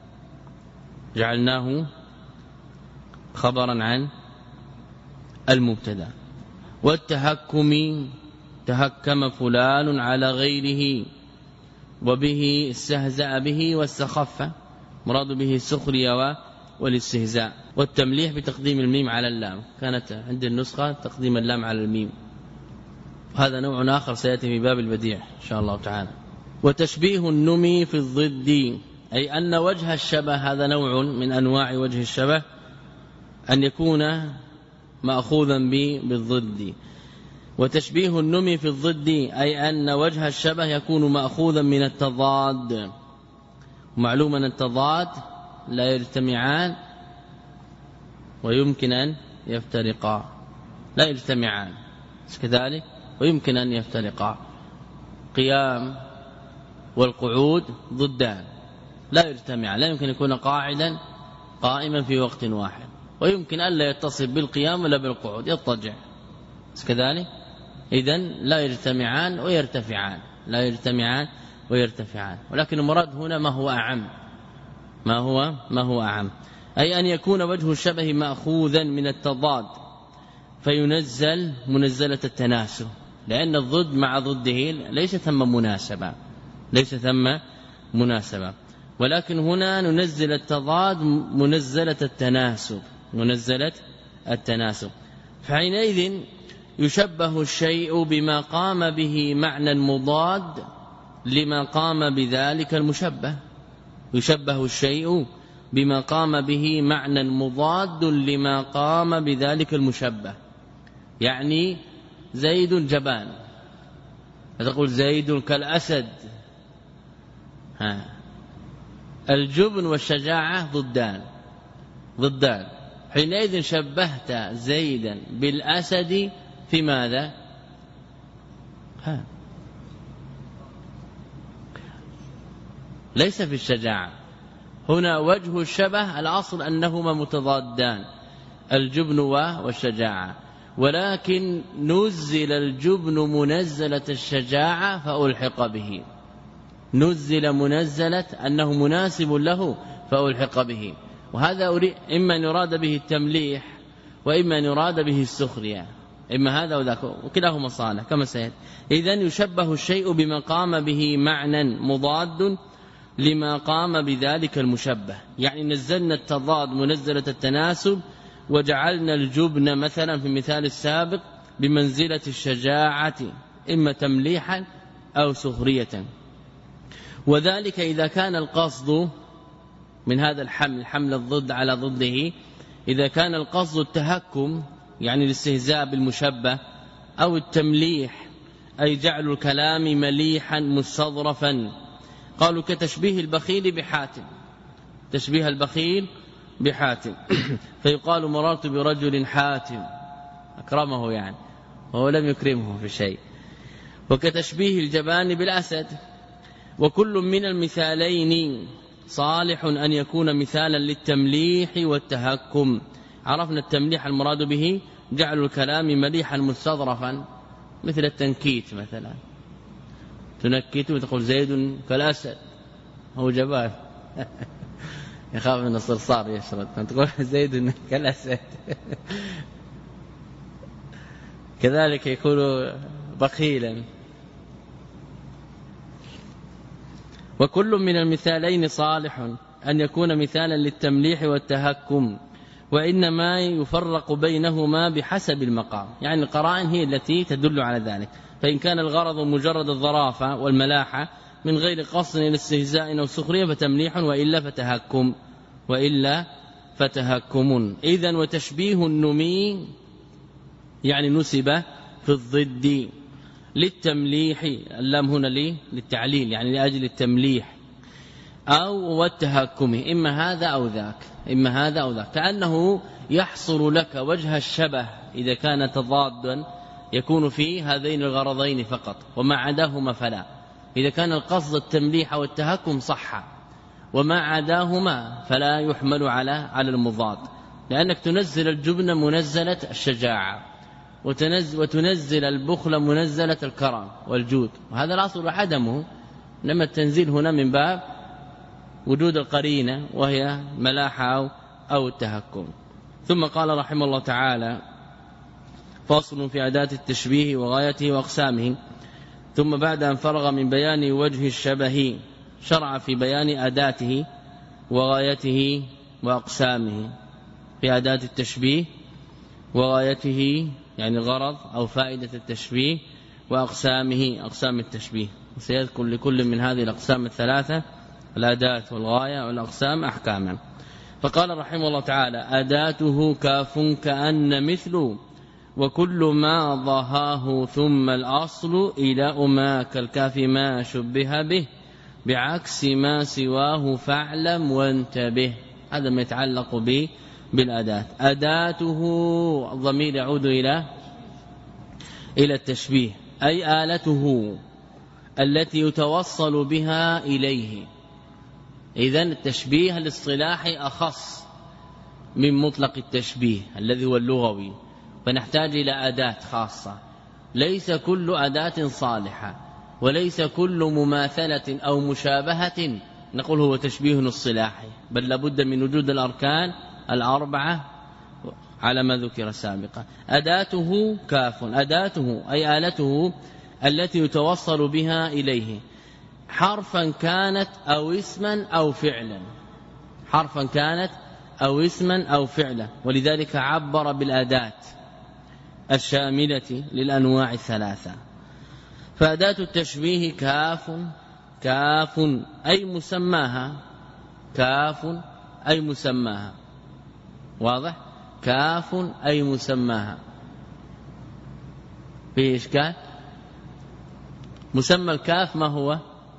جعلناه خبرا عن المبتدا. والتهكم تهكم فلان على غيره، وبه استهزأ به واستخف، مراد به السخرية والاستهزاء. والتمليح بتقديم الميم على اللام، كانت عند النسخة تقديم اللام على الميم، هذا نوع آخر سيأتي في باب البديع إن شاء الله تعالى. وتشبيه النمي في الضد أي أن وجه الشبه، هذا نوع من أنواع وجه الشبه، أن يكون مأخوذا بالضد. وتشبيه النمي في الضد أي أن وجه الشبه يكون مأخوذا من التضاد. ومعلوم أن التضاد لا يجتمعان ويمكن أن يفترقا، لا يجتمعان كذلك ويمكن أن يفترقا. قيام والقعود ضدان لا يجتمعان، لا يمكن يكون قاعدا قائما في وقت واحد، ويمكن أن لا يتصل بالقيام ولا بالقعود، يضطجع كذلك. إذن لا يجتمعان ويرتفعان، لا يجتمعان ويرتفعان. ولكن المراد هنا ما هو أعم، ما هو أعم، أي أن يكون وجه الشبه مأخوذا من التضاد فينزل منزلة التناسب، لأن الضد مع ضده ليس ثم مناسبة، ليس ثم مناسبة، ولكن هنا ننزل التضاد منزلة التناسب، منزلة التناسب. فحينئذ يشبه الشيء بما قام به معنى مضاد لما قام بذلك المشبه. يشبه الشيء بما قام به معنى مضاد لما قام بذلك المشبه. يعني زيد جبان، فتقول زيد كالأسد. الجبن والشجاعة ضدان. حينئذ شبهت زيدا بالأسد في ماذا؟ ليس في الشجاعة. هنا وجه الشبه الأصل أنهما متضادان، الجبن والشجاعة، ولكن نزل الجبن منزلة الشجاعة فألحق به، نزل منزلة أنه مناسب له فألحق به. وهذا إما أن يراد به التمليح وإما أن يراد به السخرية، إما هذا وذاك، وكلاهما صالح كما سيأتي. إذن يشبه الشيء بما قام به معنى مضاد لما قام بذلك المشبه، يعني نزلنا التضاد منزلة التناسب، وجعلنا الجبن مثلا في المثال السابق بمنزلة الشجاعة، إما تمليحا أو سخرية. وذلك إذا كان القصد من هذا الحمل الضد على ضده، إذا كان القصد التهكم يعني الاستهزاء بالمشبه، أو التمليح أي جعل الكلام مليحا مستظرفا. قالوا كتشبيه البخيل بحاتم، تشبيه البخيل بحاتم فيقال مررت برجل حاتم، أكرمه يعني وهو لم يكرمه في شيء. وكتشبيه الجبان بالأسد، وكل من المثالين صالح أن يكون مثالا للتمليح والتهكم. عرفنا التمليح المراد به جعل الكلام مليحا مستظرفا، مثل التنكيت مثلا، تنكت وتقول زيد كالأسد، هو جبان يخاف من الصرصار يشرد، تقول زيد كالأسد كذلك يكون بخيلا. وكل من المثالين صالح أن يكون مثالا للتمليح والتهكم، وإنما يفرق بينهما بحسب المقام، يعني القرائن هي التي تدل على ذلك. فإن كان الغرض مجرد الظرافة والملاحة من غير قصد الاستهزاء أو سخرية فتمليح، وإلا فتهكم. إذن وتشبيه النمي يعني نسب في الضد للتمليح، اللام هنا للتعليل يعني لأجل التمليح، أو والتهكم، إما هذا أو ذاك، كأنه يحصر لك وجه الشبه إذا كان تضادا يكون في هذين الغرضين فقط، وما عداهما فلا. إذا كان القصد التمليح والتهكم صح، وما عداهما فلا يحمل على المضاد، لأنك تنزل الجبن منزلة الشجاعة، وتنزل البخل منزلة الكرم والجود، وهذا الأصل عدمه، لما التنزيل هنا من باب وجود القرينة وهي ملاحة أو التهكم. ثم قال رحمه الله تعالى: فصل في أداة التشبيه وغايته وأقسامه. ثم بعد أن فرغ من بيان وجه الشبه شرع في بيان أداته وغايته وأقسامه. في أداة التشبيه وغايته يعني الغرض أو فائدة التشبيه، وأقسامه أقسام التشبيه، وسيذكر لكل من هذه الأقسام الثلاثة الأداة والغاية والأقسام أحكاما. فقال رحمه الله تعالى: أداته كاف كأن مثل، وكل ما ضهاه ثم الأصل إلى ما كالكاف ما شبه به، بعكس ما سواه فاعلم وانتبه. هذا ما يتعلق به بالأداة. أداته الضمير يعود إلى التشبيه، أي آلته التي يتوصل بها إليه. إذن التشبيه الاصطلاحي أخص من مطلق التشبيه الذي هو اللغوي، فنحتاج إلى أداة خاصة. ليس كل أداة صالحة، وليس كل مماثلة أو مشابهة نقول هو تشبيه اصطلاحي، بل لابد من وجود الأركان الأربعة على ما ذكر سابقا. أداته كاف، أداته أي آلته التي يتوصل بها إليه، حرفا كانت أو اسما أو فعلا، حرفا كانت أو اسما أو فعلا، ولذلك عبر بالأداة الشاملة للأنواع الثلاثة. فأداة التشبيه كاف أي مسماها، كاف أي مسماها، واضح؟ كاف أي مسماها. في إشكال؟ مسمى الكاف ما هو؟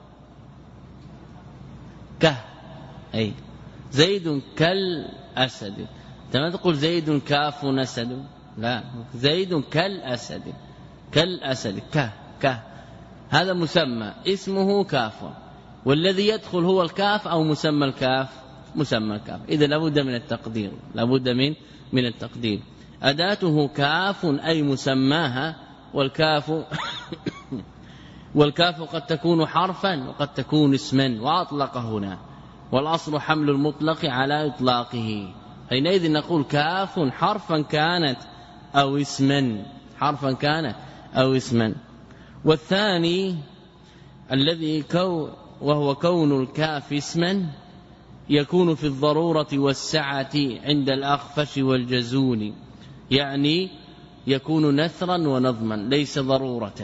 أي زيد كالأسد. ما تقول زيد كاف أسد، لا، زيد كالأسد هذا مسمى اسمه كاف، والذي يدخل هو الكاف أو مسمى الكاف، إذا لابد من التقدير، لابد من التقدير. أداته كاف أي مسماها، والكاف قد تكون حرفا وقد تكون اسما، وأطلق هنا، والأصل حمل المطلق على إطلاقه. حينئذ نقول كاف حرفا كانت أو اسما. والثاني الذي وهو كون الكاف اسما يكون في الضرورة والسعة عند الأخفش والجزون، يعني يكون نثرا ونظما ليس ضرورة.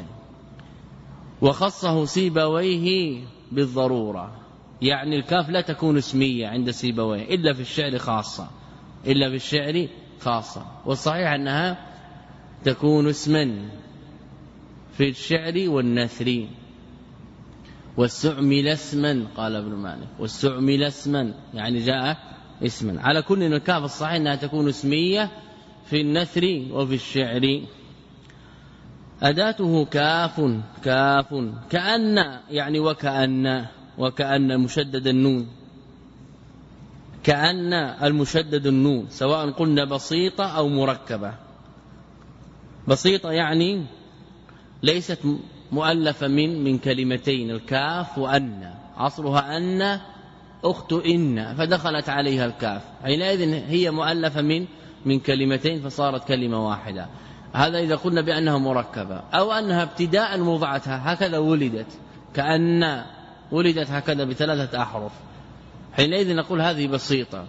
وخصه سيبويه بالضرورة، يعني الكاف لا تكون اسمية عند سيبويه إلا في الشعر خاصة، والصحيح أنها تكون اسما في الشعر والنثر. والسعمل اسما، قال ابن مالك، والسعمل اسما يعني جاء اسما. على كل الكاف الصحيح أنها تكون اسمية في النثر وفي الشعر. أداته كاف كأن يعني وكأن مشدد النون، كأن المشدد النون سواء قلنا بسيطة أو مركبة. بسيطة يعني ليست مؤلفة من كلمتين، الكاف وأن عصرها أن أخت إن فدخلت عليها الكاف، حينئذ هي مؤلفة من كلمتين فصارت كلمة واحدة. هذا إذا قلنا بأنها مركبة، أو أنها ابتداء وضعتها هكذا ولدت، كأن ولدت هكذا بثلاثة أحرف، حينئذ نقول هذه بسيطة.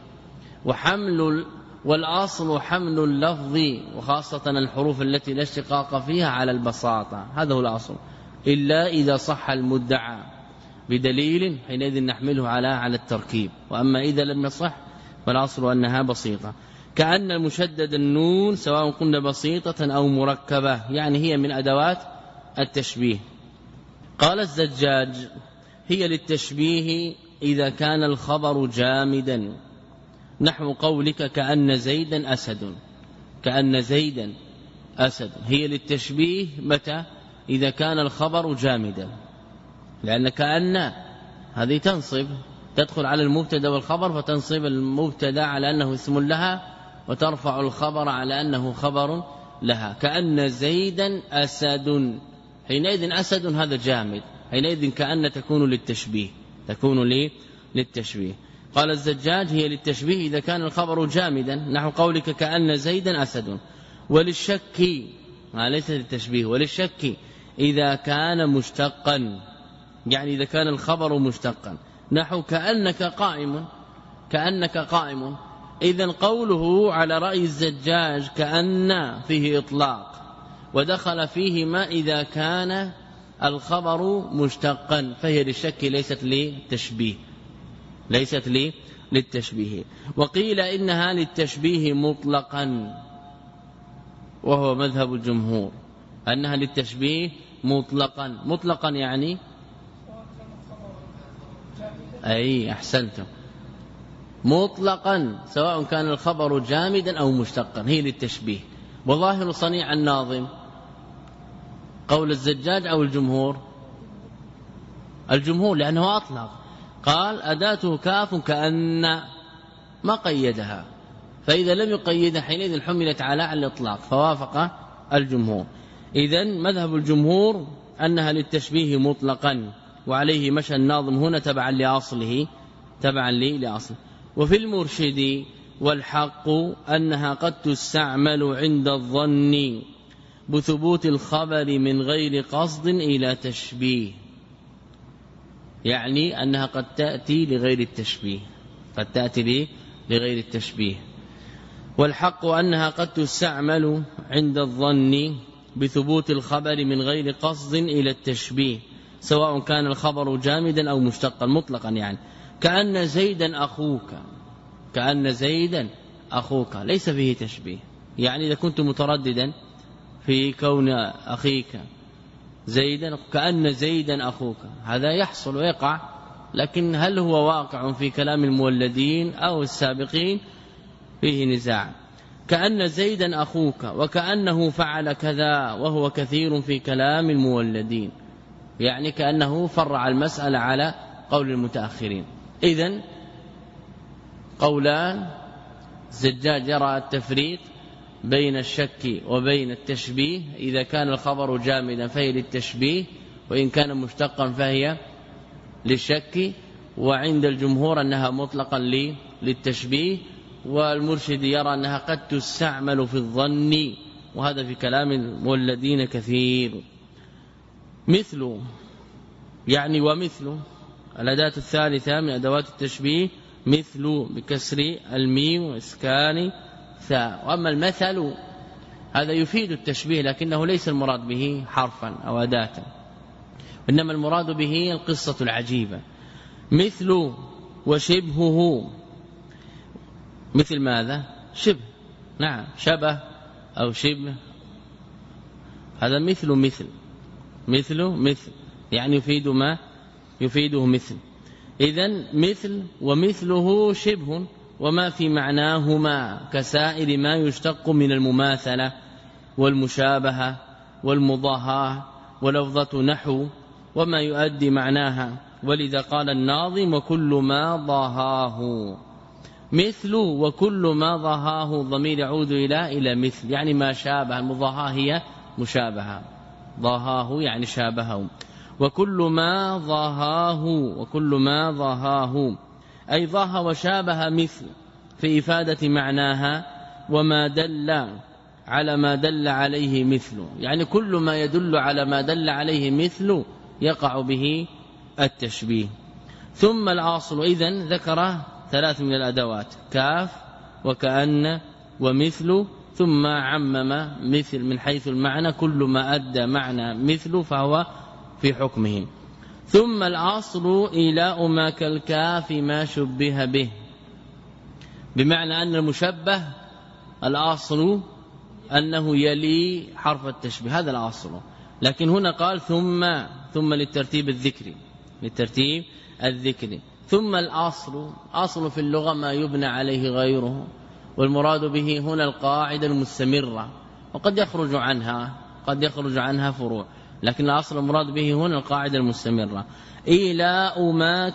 والأصل حمل اللفظ وخاصة الحروف التي لا اشتقاق فيها على البساطة، هذا هو الأصل، إلا إذا صح المدعى بدليل حينئذ نحمله على التركيب، وأما إذا لم يصح فالأصل أنها بسيطة. كأن المشدد النون سواء قلنا بسيطة أو مركبة، يعني هي من أدوات التشبيه. قال الزجاج هي للتشبيه إذا كان الخبر جامدا، نحو قولك كأن زيدا أسد، كأن زيدا أسد، هي للتشبيه متى؟ إذا كان الخبر جامدا، لأن كأن هذه تنصب تدخل على المبتدا والخبر، فتنصب المبتدا على أنه اسم لها وترفع الخبر على أنه خبر لها. كأن زيدا أسد، حينئذ أسد هذا جامد، حينئذ كأن تكون للتشبيه، تكون للتشبيه. قال الزجاج هي للتشبيه إذا كان الخبر جامدا، نحو قولك كأن زيدا أسد. وللشك ليس للتشبيه، وللشك إذا كان مشتقا، يعني إذا كان الخبر مشتقا، نحو كأنك قائم، كأنك قائم. إذن قوله على رأي الزجاج كأن فيه إطلاق، ودخل فيه ما إذا كان الخبر مشتقا، فهي للشك ليست للتشبيه، ليست للتشبيه. وقيل إنها للتشبيه مطلقا، وهو مذهب الجمهور أنها للتشبيه مطلقا يعني أي أحسنتم، مطلقا سواء كان الخبر جامدا أو مشتقا، هي للتشبيه. وظاهر صنيع الناظم قول الزجاج أو الجمهور؟ الجمهور، لأنه أطلق، قال أداته كاف كأن، ما قيدها، فإذا لم يقيدها حينئذ حملت على الإطلاق، فوافق الجمهور. إذن مذهب الجمهور أنها للتشبيه مطلقا، وعليه مشى الناظم هنا تبعا لأصله، تبعا لأصله. وفي المرشد والحق أنها قد تستعمل عند الظن بثبوت الخبر من غير قصد إلى تشبيه، يعني أنها قد تأتي لغير التشبيه، قد تأتي لغير التشبيه. والحق أنها قد تستعمل عند الظن بثبوت الخبر من غير قصد إلى التشبيه، سواء كان الخبر جامدا أو مشتقا مطلقا، يعني كأن زيدا أخوك، كأن زيدا أخوك ليس فيه تشبيه، يعني إذا كنت مترددا في كون أخيك زيدا، كأن زيدا أخوك، هذا يحصل ويقع، لكن هل هو واقع في كلام المولدين أو السابقين؟ فيه نزاع. كأن زيدا أخوك وكأنه فعل كذا، وهو كثير في كلام المولدين، يعني كأنه فرع المسألة على قول المتأخرين. إذن قولان، الزجاج يرى التفريق بين الشك وبين التشبيه، إذا كان الخبر جامدا فهي للتشبيه، وإن كان مشتقا فهي للشك، وعند الجمهور أنها مطلقا للتشبيه. والمرشد يرى أنها قد تستعمل في الظن، وهذا في كلام المولدين كثير. مثل يعني ومثل الأداة الثالثة من أدوات التشبيه، مثل بكسر الميم وإسكان ثاء. وأما المثل هذا يفيد التشبيه، لكنه ليس المراد به حرفا أو أداة، إنما المراد به القصة العجيبة. مثل وشبهه، مثل ماذا؟ شبه، نعم، شبه أو شبه، هذا مثل يعني يفيد ما يفيده مثل. إذن مثل ومثله شبه وما في معناهما كسائر ما يشتق من المماثلة والمشابهة والمضاهاة ولفظة نحو وما يؤدي معناها. ولذا قال الناظم وكل ما ضاهاه مثل، وكل ما ضاهاه ضمير يعود إلى مثل، يعني ما شابه. المضاهاة هي مشابهة، ضاهاه يعني شابهه. وكل ما ضاهاه أي ضاه وشابه مثل في إفادة معناها، وما دل على ما دل عليه مثل، يعني كل ما يدل على ما دل عليه مثل يقع به التشبيه. ثم الأصل إذن ذكر 3 من الأدوات: كاف وكأن ومثل، ثم عمم مثل من حيث المعنى، كل ما أدى معنى مثل فهو في حكمه. ثم الأصل إيلاء ما كالكاف ما شبه به، بمعنى أن المشبه الأصل أنه يلي حرف التشبيه، هذا الأصل. لكن هنا قال ثم للترتيب الذكري. ثم الأصل في اللغة ما يبنى عليه غيره، والمراد به هنا القاعدة المستمرة، وقد يخرج عنها فروع، لكن الأصل المراد به هنا القاعدة المستمرة. إيلاء ما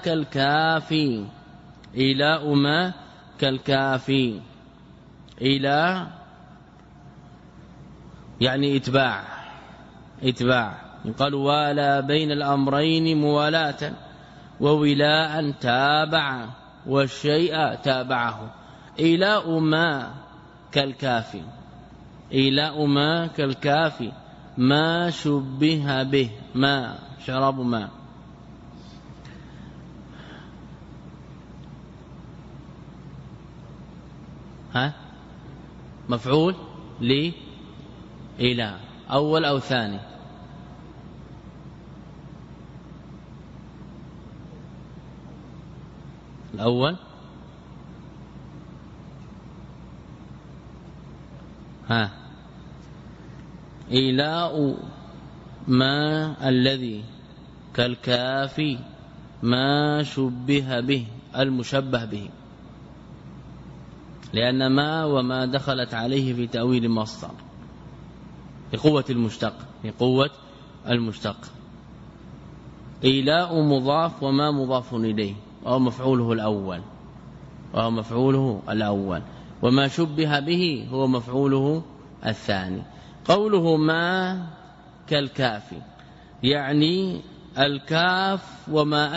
كالكافي، إيلاء يعني إتباع. يقال ولا بين الأمرين موالاة، وولاء تابع، والشيء تابعه. إيلاء ما كالكافي ما شبه به، ما شراب ما. مفعول لإيلاء أول أو ثاني؟ الأول. إيلاء ما الذي كالكافي ما شبه به، المشبه به، لأن ما وما دخلت عليه في تأويل مصدر لقوة المشتق. إيلاء مضاف وما مضاف إليه، وهو مفعوله الأول، وما شبه به هو مفعوله الثاني. قوله ما كالكاف يعني الكاف وما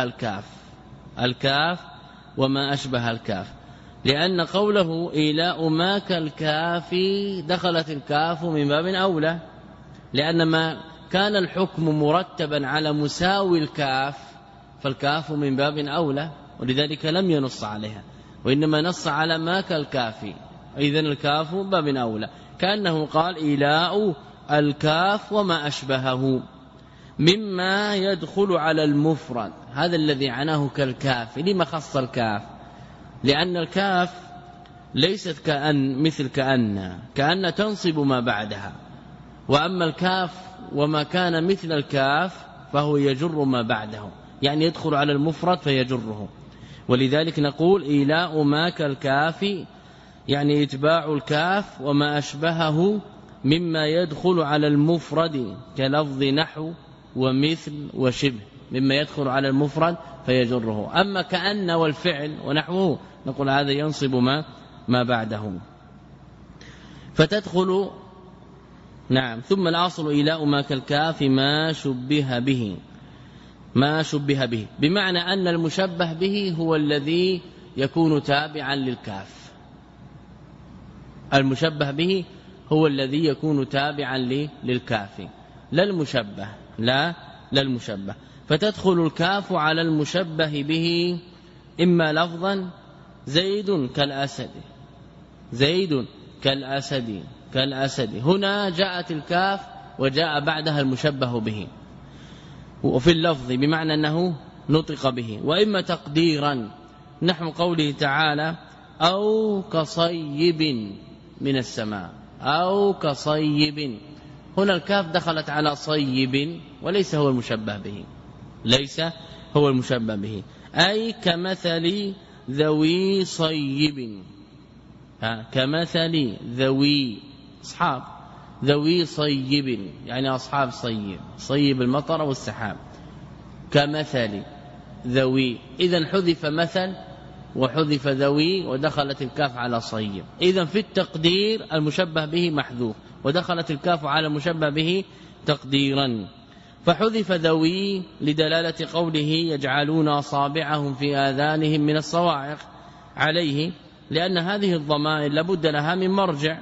أشبه الكاف، لأن قوله إيلاء ما كالكاف دخلت الكاف من باب أولى، لأن ما كان الحكم مرتبا على مساوي الكاف فالكاف من باب أولى، ولذلك لم ينص عليها، وإنما نص على ما كالكاف، إذن الكاف باب أولى، كأنه قال إيلاء الكاف وما أشبهه مما يدخل على المفرد. هذا الذي عناه كالكاف. لما خص الكاف؟ لأن الكاف ليست مثل كأن تنصب ما بعدها، وأما الكاف وما كان مثل الكاف فهو يجر ما بعده، يعني يدخل على المفرد فيجره. ولذلك نقول إيلاء ما كالكاف يعني إتباع الكاف وما أشبهه مما يدخل على المفرد كلفظ نحو ومثل وشبه، مما يدخل على المفرد فيجره. أما كأن والفعل ونحوه نقول هذا ينصب ما بعده فتدخل. نعم. ثم الأصل إيلاء ما كالكاف ما شبه به، بمعنى أن المشبه به هو الذي يكون تابعا للكاف. المشبه به هو الذي يكون تابعا للكاف، لا المشبه. فتدخل الكاف على المشبه به إما لفظا زيد كالأسد، هنا جاءت الكاف وجاء بعدها المشبه به، وفي اللفظ بمعنى أنه نطق به. وإما تقديرا نحو قوله تعالى أو كصيب من السماء، أو كصيب، هنا الكاف دخلت على صيب وليس هو المشبه به، أي كمثل ذوي صيب، كمثل ذوي أصحاب ذوي صيب يعني أصحاب صيب، صيب المطر والسحاب. كمثل ذوي، إذن حذف مثل وحذف ذوي ودخلت الكاف على صيب. إذن في التقدير المشبه به محذوف ودخلت الكاف على المشبه به تقديرا. فحذف ذوي لدلالة قوله يجعلون أصابعهم في آذانهم من الصواعق عليه، لأن هذه الضمائر لابد لها من مرجع.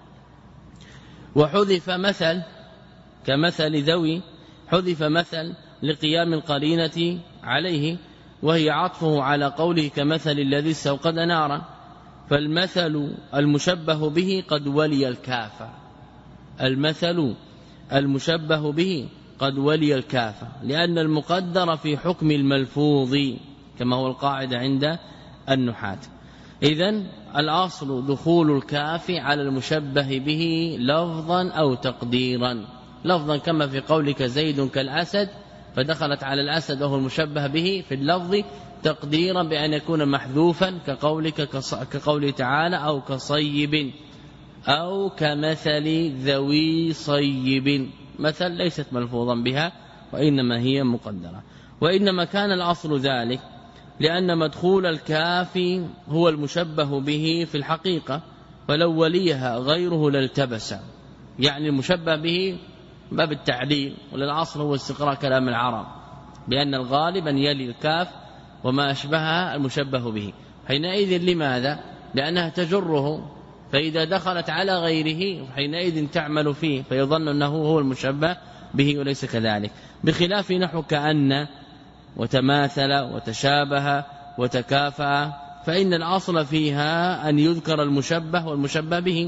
وحذف مثل كمثل ذوي، حذف مثل لقيام القرينة عليه، وهي عطفه على قوله كمثل الذي استوقد نارا. فالمثل المشبه به قد ولي الكافة، المثل المشبه به قد ولي الكافة، لأن المقدر في حكم الملفوظ كما هو القاعدة عند النحاة. إذن الأصل دخول الكاف على المشبه به لفظا أو تقديرا. لفظا كما في قولك زيد كالأسد، فدخلت على الأسد وهو المشبه به في اللفظ، تقديرا بأن يكون محذوفا كقوله تعالى أو كصيب أو كمثل ذوي صيب. مثل ليست ملفوظا بها وإنما هي مقدرة. وإنما كان الأصل ذلك لأن مدخول الكاف هو المشبه به في الحقيقة، فلو وليها غيره لالتبس، يعني المشبه به باب التعليل، وللأصل هو استقراء كلام العرب بأن الغالب أن يلي الكاف وما أشبهها المشبه به. حينئذ لماذا؟ لأنها تجره، فإذا دخلت على غيره حينئذ تعمل فيه فيظن أنه هو المشبه به وليس كذلك، بخلاف نحو كأن وتماثل وتشابه وتكافأ، فإن الأصل فيها أن يذكر المشبه والمشبه به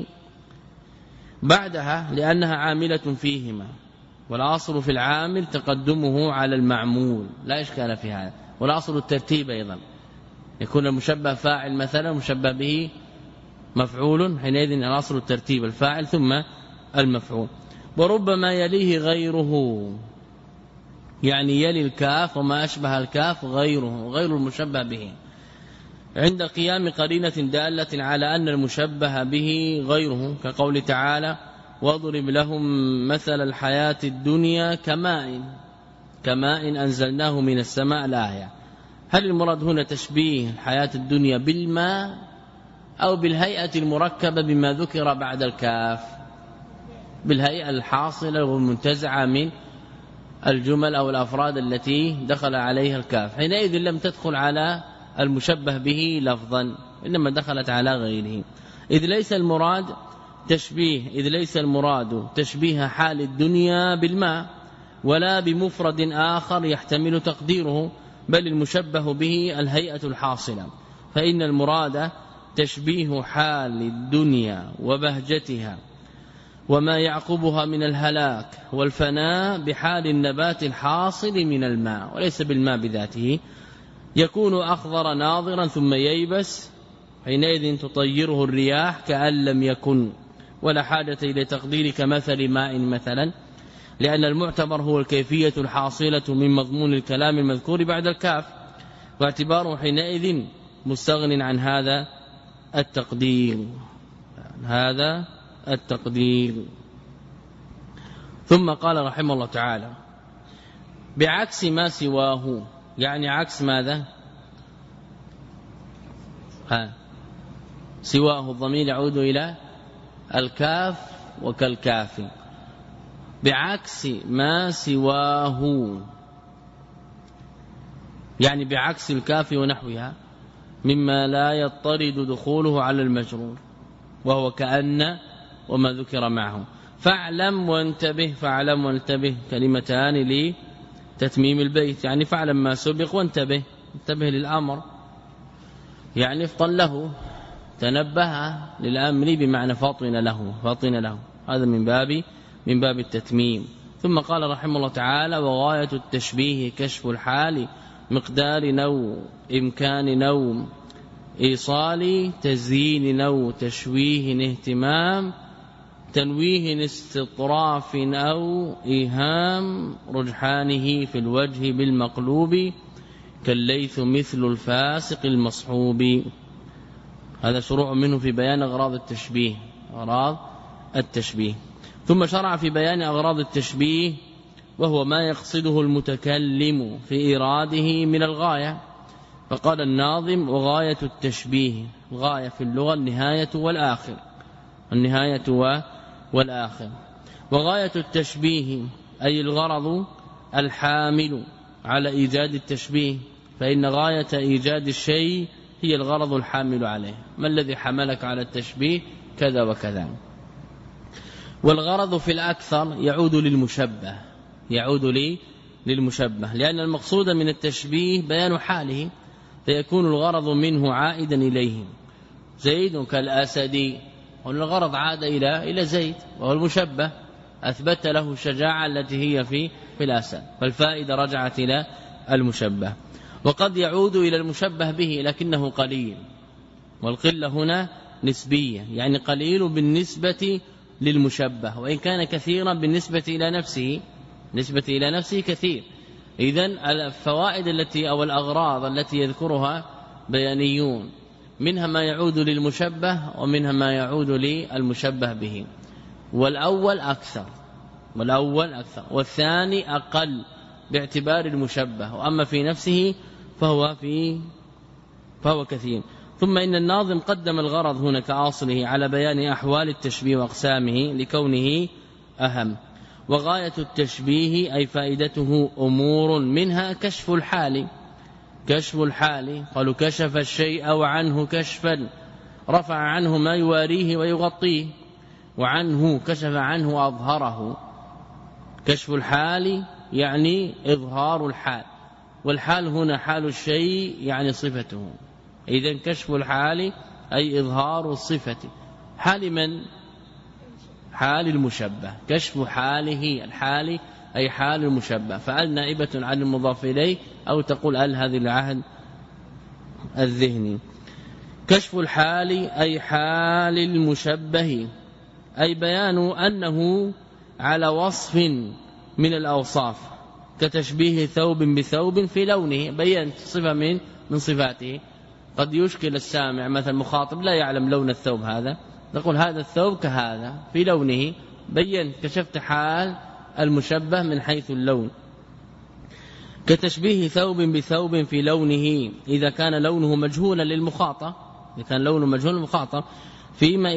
بعدها لأنها عاملة فيهما، والأصل في العامل تقدمه على المعمول لا إشكال في هذا. والأصل الترتيب أيضا، يكون المشبه فاعل مثلا مشبه به مفعول، حينئذ الأصل الترتيب الفاعل ثم المفعول. وربما يليه غيره، يعني يلي الكاف وما أشبه الكاف غيره غير المشبه به، عند قيام قرينة دالة على أن المشبه به غيره، كقول تعالى واضرب لهم مثل الحياة الدنيا كماء أنزلناه من السماء الآية. هل المراد هنا تشبيه الحياة الدنيا بالماء أو بالهيئة المركبة بما ذكر بعد الكاف؟ بالهيئة الحاصلة والمنتزعة من الجمل أو الأفراد التي دخل عليها الكاف، حينئذ لم تدخل على المشبه به لفظا، إنما دخلت على غيره. إذ ليس المراد تشبيه حال الدنيا بالماء ولا بمفرد آخر يحتمل تقديره، بل المشبه به الهيئة الحاصلة، فإن المراد تشبيه حال الدنيا وبهجتها وما يعقبها من الهلاك والفناء بحال النبات الحاصل من الماء، وليس بالماء بذاته. يكون أخضر ناظرا ثم ييبس، حينئذ تطيره الرياح كأن لم يكن، ولا حاجة إلى تقدير كمثل ماء مثلا، لأن المعتبر هو الكيفية الحاصلة من مضمون الكلام المذكور بعد الكاف، واعتباره حينئذ مستغن عن هذا التقدير. ثم قال رحمه الله تعالى بعكس ما سواه، يعني عكس ماذا؟ سواه الضمير يعود إلى الكاف وكالكاف، بعكس ما سواه يعني بعكس الكاف ونحوها مما لا يضطرد دخوله على المجرور، وهو كأن وما ذكر معه. فاعلم وانتبه كلمتان لتتميم البيت، يعني فاعلم ما سبق وانتبه للأمر، يعني افطن له، تنبه للأمر بمعنى فاطن له، هذا من باب التتميم. ثم قال رحمه الله تعالى وغاية التشبيه كشف الحال مقدار نو إمكان نوم إيصال تزيين نو تشويه اهتمام تنويه استطراف أو إيهام رجحانه في الوجه بالمقلوب كالليث مثل الفاسق المصحوب. هذا شروع منه في بيان أغراض التشبيه. ثم شرع في بيان أغراض التشبيه وهو ما يقصده المتكلم في إيراده من الغاية. فقال الناظم: وغاية التشبيه، غاية في اللغة النهاية والآخر، النهاية والآخر. وغاية التشبيه أي الغرض الحامل على إيجاد التشبيه، فإن غاية إيجاد الشيء هي الغرض الحامل عليه. ما الذي حملك على التشبيه؟ كذا وكذا. والغرض في الأكثر يعود للمشبه، يعود للمشبه، لأن المقصود من التشبيه بيان حاله، فيكون الغرض منه عائدا إليه. زيد كالأسد، والغرض عاد إلى زيد وهو المشبه، أثبت له الشجاعة التي هي في الأسد، فالفائدة رجعت إلى المشبه. وقد يعود إلى المشبه به لكنه قليل، والقلة هنا نسبية، يعني قليل بالنسبة للمشبه، وإن كان كثيرا بالنسبة إلى نفسه، نسبة إلى نفسه كثير. إذن الفوائد التي أو الأغراض التي يذكرها بيانيون منها ما يعود للمشبه ومنها ما يعود للمشبه به، والأول أكثر والثاني أقل باعتبار المشبه، وأما في نفسه فهو كثير. ثم إن الناظم قدم الغرض هنا كأصله على بيان أحوال التشبيه وأقسامه لكونه أهم. وغاية التشبيه أي فائدته أمور منها كشف الحال، قالوا كشف الشيء وعنه كشفا، رفع عنه ما يواريه ويغطيه، وعنه كشف عنه أظهره. كشف الحال يعني إظهار الحال، والحال هنا حال الشيء يعني صفته. إذن كشف الحال أي إظهار الصفة. حال من؟ حال المشبه. كشف حاله، الحال أي حال المشبه، فأل نائبة عن المضاف إليه، أو تقول أل هذه العهد الذهني. كشف الحال أي حال المشبه، أي بيان أنه على وصف من الأوصاف، كتشبيه ثوب بثوب في لونه، بيّنت صفة من صفاته. قد يشكل السامع مثلا مخاطب لا يعلم لون الثوب هذا، نقول هذا الثوب كهذا في لونه، بيّنت كشفت حال المشبه من حيث اللون. كتشبيه ثوب بثوب في لونه إذا كان لونه مجهولا للمخاطب، إذا كان لونه مجهول للمخاطب، فيما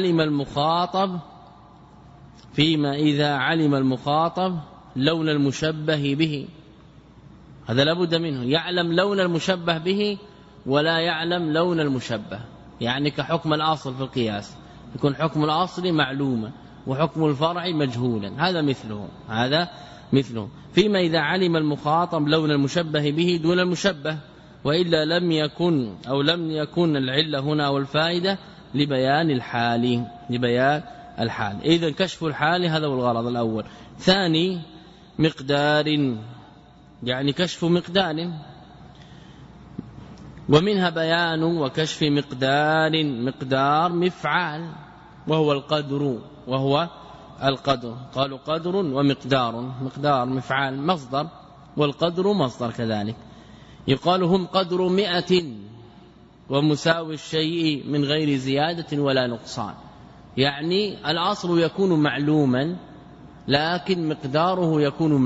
إذا علم المخاطب لون المشبه به. هذا لابد منه، يعلم لون المشبه به ولا يعلم لون المشبه، يعني كحكم الأصل في القياس، يكون حكم الأصل معلوما وحكم الفرع مجهولا، هذا مثله فيما إذا علم المخاطب لون المشبه به دون المشبه، وإلا لم يكن العلة هنا والفائدة لبيان الحال. إذن كشف الحال هذا هو الغرض الأول. ثاني مقدار، يعني كشف مقدار، ومنها بيان وكشف مقدار مفعال وهو القدر. قالوا قدر ومقدار، مقدار مفعال مصدر، والقدر مصدر كذلك. يقال هم قدر 100 ومساوي الشيء من غير زيادة ولا نقصان، يعني الأصل يكون معلوما لكن مقداره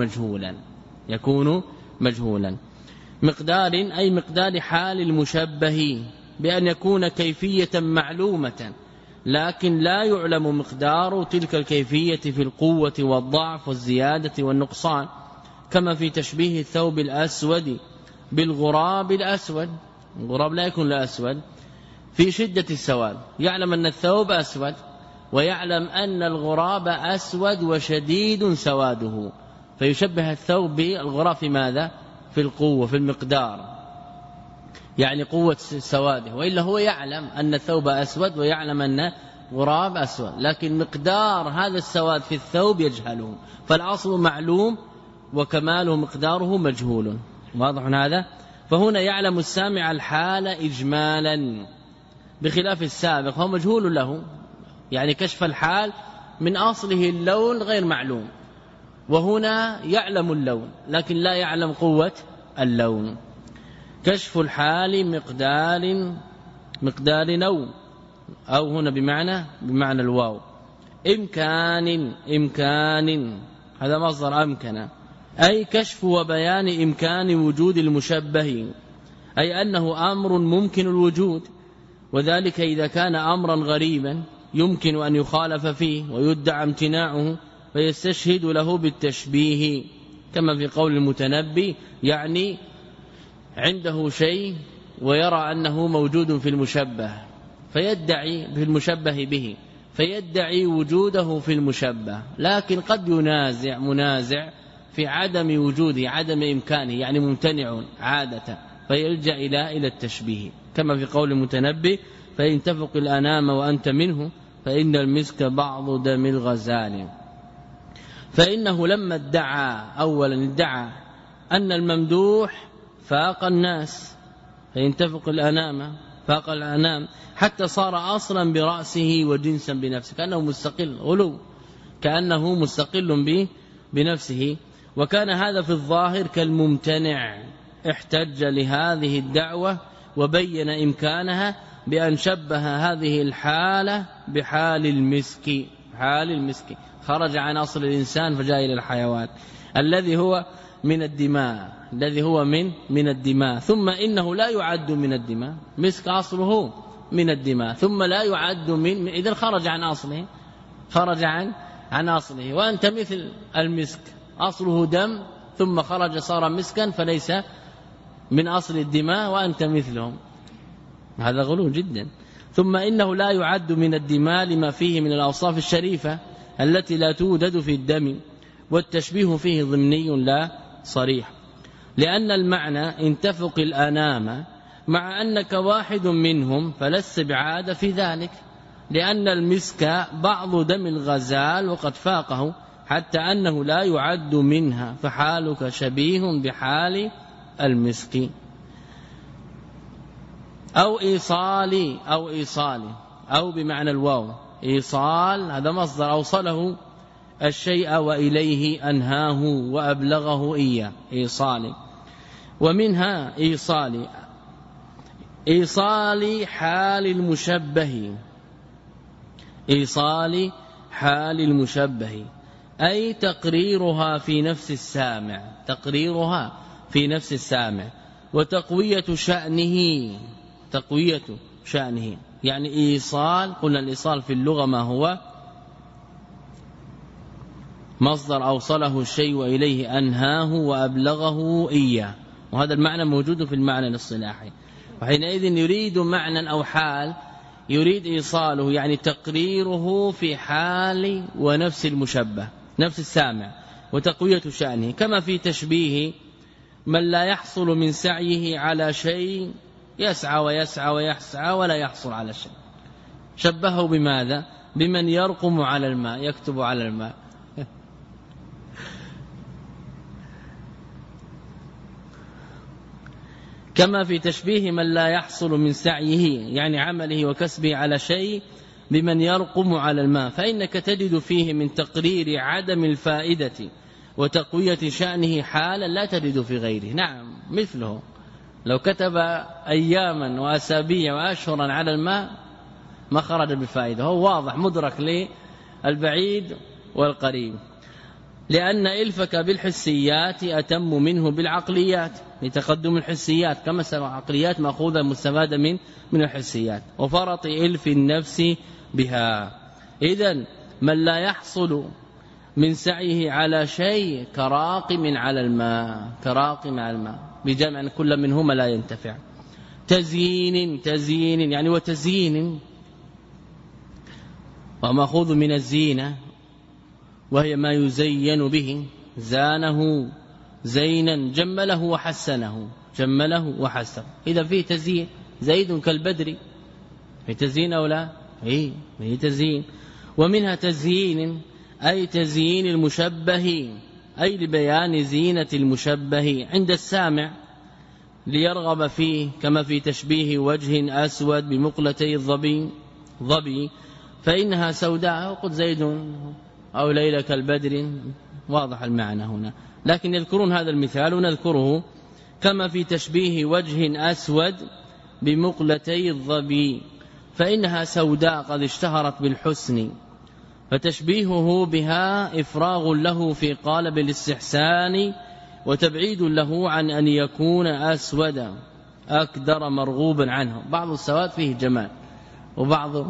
يكون مجهولا. مقدار أي مقدار حال المشبه، بأن يكون كيفية معلومة لكن لا يعلم مقدار تلك الكيفية في القوة والضعف والزيادة والنقصان، كما في تشبيه الثوب الأسود بالغراب الأسود. الغراب لا يكون الأسود في شدة السواد، يعلم أن الثوب أسود ويعلم أن الغراب أسود وشديد سواده، فيشبه الثوب بالغراب في ماذا؟ في القوة، في المقدار، يعني قوة سواده، وإلا هو يعلم أن الثوب أسود ويعلم أن غراب أسود، لكن مقدار هذا السواد في الثوب يجهله، فالأصل معلوم وكماله مقداره مجهول. واضح هذا؟ فهنا يعلم السامع الحال إجمالا، بخلاف السابق هو مجهول له، يعني كشف الحال من أصله اللون غير معلوم، وهنا يعلم اللون لكن لا يعلم قوة اللون. كشف الحال مقدار نوم، أو هنا بمعنى الواو، إمكان هذا مصدر أمكن، أي كشف وبيان إمكان وجود المشبه، أي أنه أمر ممكن الوجود، وذلك إذا كان أمرا غريبا يمكن أن يخالف فيه ويدعى امتناعه فيستشهد له بالتشبيه، كما في قول المتنبي يعني عنده شيء ويرى أنه موجود في المشبه فيدعي في المشبه به، فيدعي وجوده في المشبه، لكن قد منازع في عدم وجوده، عدم إمكانه، يعني ممتنع عادة، فيلجأ إلى التشبيه، كما في قول المتنبي فإن تفق الأنام وأنت منه فإن المسك بعض دم الغزال. فإنه لما ادعى أن الممدوح فاق الناس، فإن تفق الأنام فاق الأنام، حتى صار أصلا برأسه وجنسا بنفسه، كأنه مستقل غلو، كأنه مستقل بنفسه، وكان هذا في الظاهر كالممتنع، احتج لهذه الدعوة وبين إمكانها بأن شبه هذه الحالة بحال المسك، حال المسك خرج عن أصل الإنسان فجاء إلى الحيوان الذي هو من الدماء، الذي هو من الدماء، ثم إنه لا يعد من الدماء، مسك أصله من الدماء ثم لا يعد إذن خرج عن أصله، خرج عن أصله، وأنت مثل المسك أصله دم ثم خرج صار مسكا فليس من أصل الدماء وأنت مثلهم، هذا غلو جدا. ثم إنه لا يعد من الدماء لما فيه من الأوصاف الشريفة التي لا توجد في الدم، والتشبيه فيه ضمني لا صريح، لأن المعنى إن تفق الأنام مع أنك واحد منهم فلست بعادة في ذلك، لأن المسك بعض دم الغزال وقد فاقه حتى أنه لا يعد منها، فحالك شبيه بحال المسك. أو إيصالي أو بمعنى الواو، إيصال هذا مصدر أوصله الشيء وإليه أنهاه وأبلغه إياه، إيصالي. ومنها إيصال حال المشبه، إيصال حال المشبه أي تقريرها في نفس السامع، تقريرها في نفس السامع، وتقوية شأنه، يعني إيصال، قلنا الإيصال في اللغة ما هو مصدر أوصله الشيء وإليه أنهاه وأبلغه إياه، وهذا المعنى موجود في المعنى الاصطلاحي، وحينئذ يريد معنى أو حال يريد إيصاله، يعني تقريره في حال ونفس المشبه نفس السامع، وتقوية شأنه، كما في تشبيه من لا يحصل من سعيه على شيء، يسعى ويسعى ولا يحصل على شيء، شبهه بماذا؟ بمن يرقم على الماء، يكتب على الماء. كما في تشبيه من لا يحصل من سعيه يعني عمله وكسبه على شيء بمن يرقم على الماء، فإنك تجد فيه من تقرير عدم الفائدة وتقوية شأنه حالا لا تجد في غيره. نعم مثله لو كتب أياما وأسابيع وأشهرا على الماء ما خرج بفائدة، هو واضح مدرك للبعيد والقريب، لأن إلفك بالحسيات أتم منه بالعقليات لتقدم الحسيات، كما العقليات مأخوذة مستفادة من الحسيات، وفرط إلف النفس بها. إذن من لا يحصل من سعيه على شيء كراقم على الماء، كراقم على الماء بجمع أن كل منهما لا ينتفع. تزيين يعني وتزيين ومأخوذ من الزينة، وهي ما يزين به، زانه زينا جمله وحسنه، إذا فيه تزيين، زيد كالبدر، في تزيين أو لا؟ هي تزيين. ومنها تزيين أي تزيين المشبه، أي لبيان زينة المشبه عند السامع ليرغب فيه، كما في تشبيه وجه أسود بمقلتي الظبي فإنها سوداء، وقد زيد أو ليلة كالبدر، واضح المعنى هنا، لكن يذكرون هذا المثال ونذكره، كما في تشبيه وجه أسود بمقلتي الظبي فإنها سوداء قد اشتهرت بالحسن، فتشبيهه بها إفراغ له في قالب الاستحسان وتبعيد له عن أن يكون أسود أكدر مرغوبا عنه. بعض السواد فيه جمال وبعض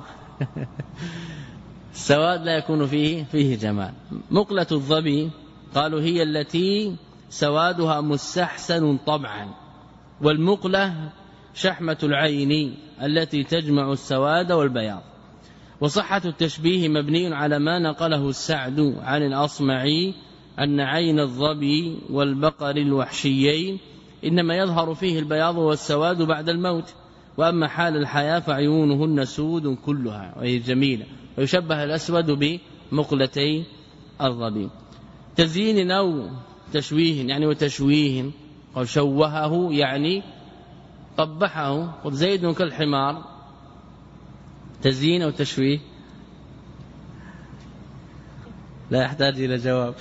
السواد لا يكون فيه جمال. مقلة الظبي قالوا هي التي سوادها مستحسن طبعا، والمقلة شحمة العين التي تجمع السواد والبياض. وصحة التشبيه مبني على ما نقله السعد عن الأصمعي أن عين الظبي والبقر الوحشيين إنما يظهر فيه البياض والسواد بعد الموت، وأما حال الحياة فعيونهن سود كلها وهي جميلة، ويشبه الأسود بمقلتي الظبي. تزيين أو تشويه يعني وتشويه أو شوهه يعني قبحه، قل زيد كالحمار. تزيين أو تشويه لا يحتاج إلى جواب.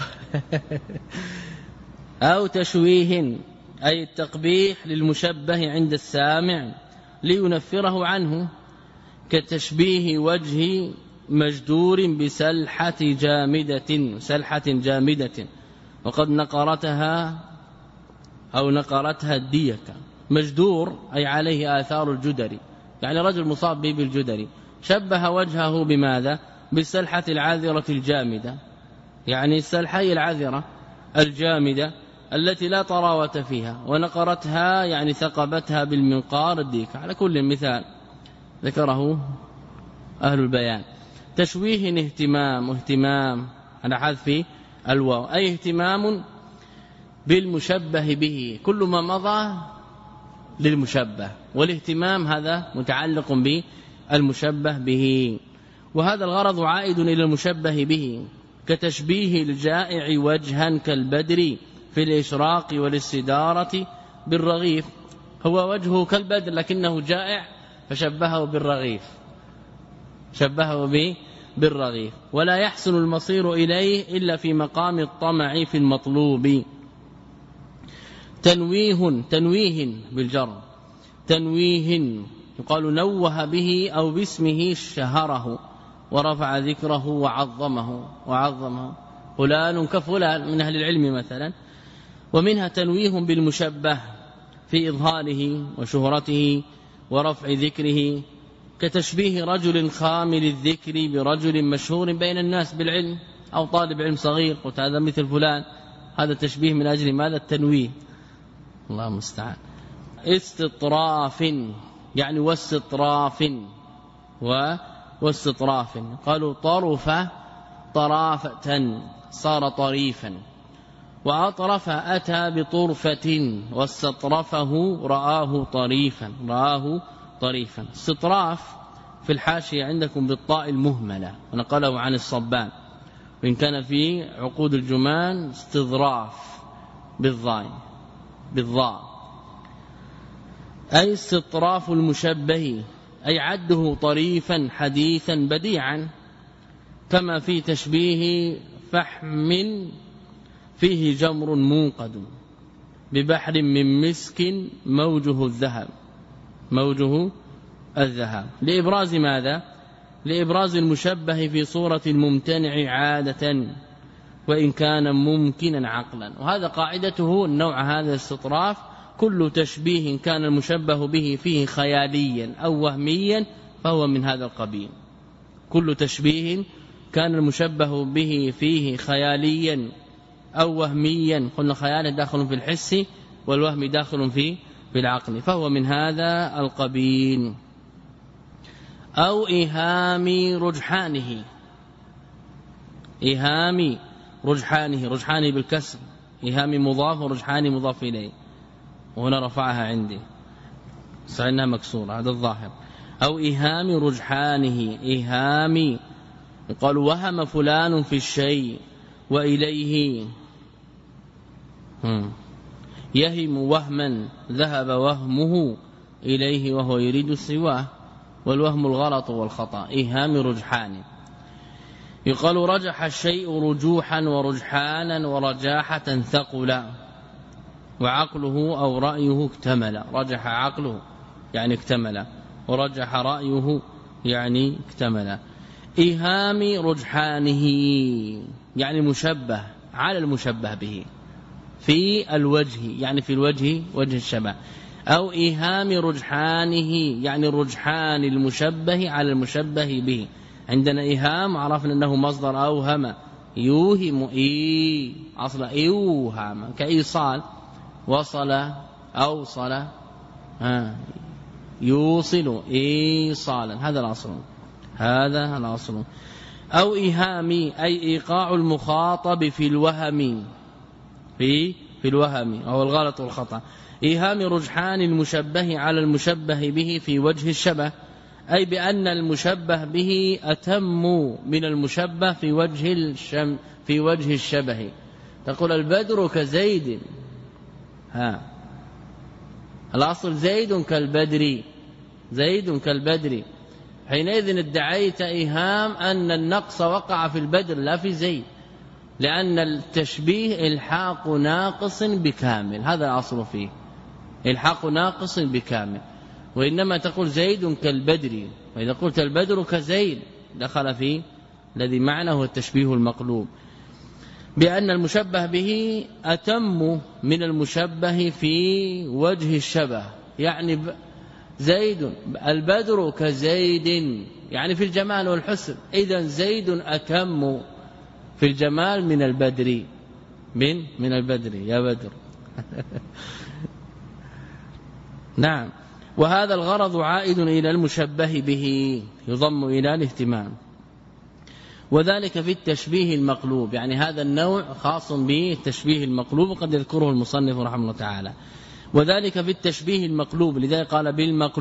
أو تشويه أي التقبيح للمشبه عند السامع لينفره عنه، كتشبيه وجه مجدور بسلحة جامدة وقد نقرتها أو نقرتها الديكة. مجدور أي عليه آثار الجدري، يعني رجل مصاب به بالجدري، شبه وجهه بماذا؟ بالسلحة العاذرة الجامدة، يعني السلحة العاذرة الجامدة التي لا طراوة فيها، ونقرتها يعني ثقبتها بالمنقار الديكة، على كل مثال ذكره أهل البيان. تشويه اهتمام على حذف الواو، أي اهتمام بالمشبه به، كل ما مضى للمشبه، والاهتمام هذا متعلق بالمشبه به، وهذا الغرض عائد إلى المشبه به، كتشبيه الجائع وجها كالبدر في الإشراق والاستدارة بالرغيف. هو وجهه كالبدر لكنه جائع فشبهه بالرغيف، بالرغيف. ولا يحسن المصير إليه إلا في مقام الطمع في المطلوب. تنويه بالجر، تنويه يقال نوه به أو باسمه شهره ورفع ذكره وعظمه فلان كفلان من أهل العلم مثلا. ومنها تنويه بالمشبه في إظهاره وشهرته ورفع ذكره، كتشبيه رجل خامل الذكر برجل مشهور بين الناس بالعلم، أو طالب علم صغير قلت هذا مثل فلان، هذا تشبيه من أجل ماذا؟ التنويه، الله المستعان. استطراف يعني واستطراف قالوا طرافة صار طريفا، وأطرف أتى بطرفة، واستطرفه رآه طريفا. استطراف في الحاشية عندكم بالطاء المهملة، ونقله عن الصبان، وإن كان في عقود الجمان استظراف بالضاء، أي استطراف المشبه، أي عده طريفا حديثا بديعا، كما في تشبيه فحم فيه جمر منقد ببحر من مسك موجه الذهب. لإبراز ماذا؟ لإبراز المشبه في صورة الممتنع عادة وإن كان ممكنا عقلا. وهذا قاعدته النوع هذا الاستطراف، كل تشبيه كان المشبه به فيه خياليا أو وهميا فهو من هذا القبيل. كل تشبيه كان المشبه به فيه خياليا أو وهميا، قلنا خياله داخل في الحس والوهم داخل في العقل، فهو من هذا القبيل. أو إيهام رجحانه بالكسر، إيهام مضاف ورجحانه مضاف إليه، وهنا رفعها عندي سعينها مكسورة، هذا الظاهر. أو إيهام رجحانه، إيهام يقال وهم فلان في الشيء وإليه يهم وهما ذهب وهمه إليه وهو يريد سواه، والوهم الغلط والخطأ. إيهام رجحان يقال رجح الشيء رجوحا ورجحانا ورجاحة ثقلا، وعقله أو رأيه اكتمل. رجح عقله يعني اكتمل، ورجح رأيه يعني اكتمل. إيهام رجحانه يعني مشبه على المشبه به في الوجه، يعني في الوجه وجه الشبه، أو إيهام رجحانه يعني رجحان المشبه على المشبه به. عندنا إيهام عرفنا أنه مصدر أوهم يوهم، أصل إيوهام كإيصال، وصل أوصل يوصل إيصالا، هذا الأصل. أو إيهام أي إيقاع المخاطب في الوهم، في الوهم أو الغلط والخطأ. إيهام رجحان المشبه على المشبه به في وجه الشبه، أي بأن المشبه به أتم من المشبه في وجه الشبه. تقول البدر كزيد، الأصل زيد كالبدر، حينئذ ادعيت إيهام أن النقص وقع في البدر لا في زيد، لأن التشبيه إلحاق ناقص بكامل، هذا الأصل فيه إلحاق ناقص بكامل. وإنما تقول زيد كالبدر، وإذا قلت البدر كزيد دخل فيه الذي معنى هو التشبيه المقلوب، بأن المشبه به أتم من المشبه في وجه الشبه، يعني زيد البدر كزيد يعني في الجمال والحسن، إذن زيد أتم في الجمال من البدر، من البدر يا بدر. نعم. وهذا الغرض عائد إلى المشبه به، يضم إلى الاهتمام. وذلك في التشبيه المقلوب، يعني هذا النوع خاص بالتشبيه المقلوب، وقد يذكره المصنف رحمه الله تعالى. وذلك في التشبيه المقلوب، لذلك قال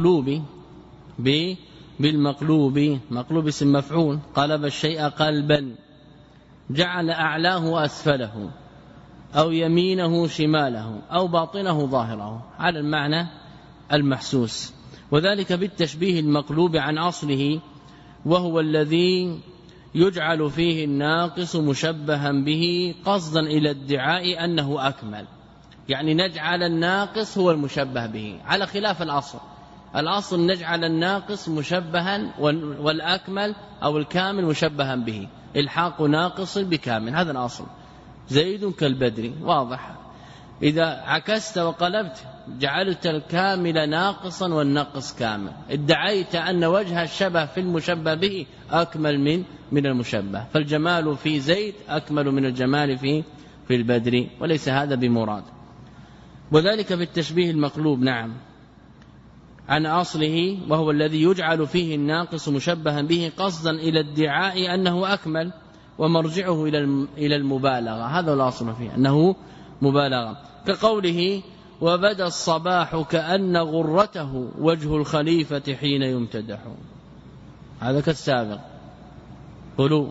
بالمقلوب، مقلوب اسم مفعول، قلب الشيء قلبا، جعل أعلاه أسفله، أو يمينه شماله، أو باطنه ظاهره، على المعنى المحسوس. وذلك بالتشبيه المقلوب عن أصله، وهو الذي يجعل فيه الناقص مشبها به قصدا إلى ادعاء أنه أكمل، يعني نجعل الناقص هو المشبه به، على خلاف الأصل نجعل الناقص مشبها والأكمل أو الكامل مشبها به، الحاق ناقص بكامل، هذا الأصل. زيد كالبدر واضح. إذا عكست وقلبت جعلت الكامل ناقصا والنقص كامل، ادعيت أن وجه الشبه في المشبه به أكمل من المشبه، فالجمال في زيد أكمل من الجمال في البدر، وليس هذا بمراد. وذلك في التشبيه المقلوب نعم عن أصله، وهو الذي يجعل فيه الناقص مشبها به قصدا إلى ادعاء أنه أكمل، ومرجعه إلى المبالغة، هذا الأصل فيه أنه مبالغة، كقوله وبدا الصباح كأن غرته وجه الخليفة حين يمتدح، هذا كالسابق. قلوا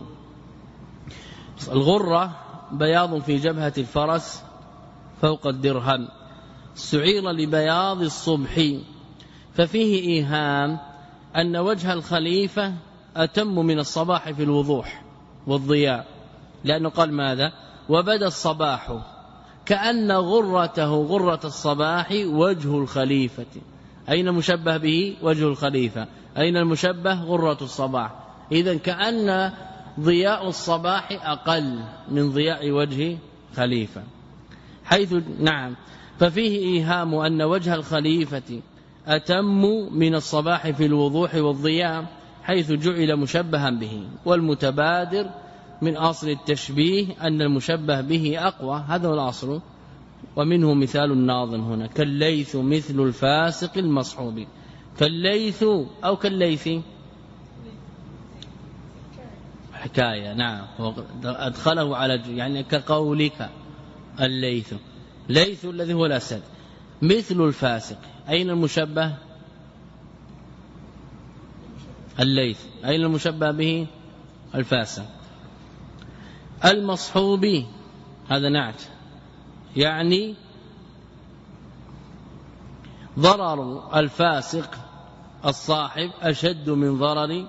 الغرة بياض في جبهة الفرس فوق الدرهم، استعير لبياض الصبح، ففيه إيهام أن وجه الخليفة أتم من الصباح في الوضوح والضياء، لأنه قال ماذا؟ وبدا الصباح كأن غرة الصباح وجه الخليفة، أين المشبه به؟ وجه الخليفة، أين المشبه؟ غرة الصباح، إذن كأن ضياء الصباح أقل من ضياء وجه خليفة، حيث نعم ففيه إيهام أن وجه الخليفة أتم من الصباح في الوضوح والضياء، حيث جعل مشبها به. والمتبادر من أصل التشبيه أن المشبه به أقوى، هذا هو الأصل. ومنه مثال الناظم هنا، كالليث مثل الفاسق المصحوب، كالليث أو كالليث حكاية، نعم أدخله على يعني كقولك الليث، ليث الذي هو الأسد، مثل الفاسق، أين المشبه؟ الليث، أين المشبه به؟ الفاسق. المصحوب هذا نعت، يعني ضرر الفاسق الصاحب أشد من ضرر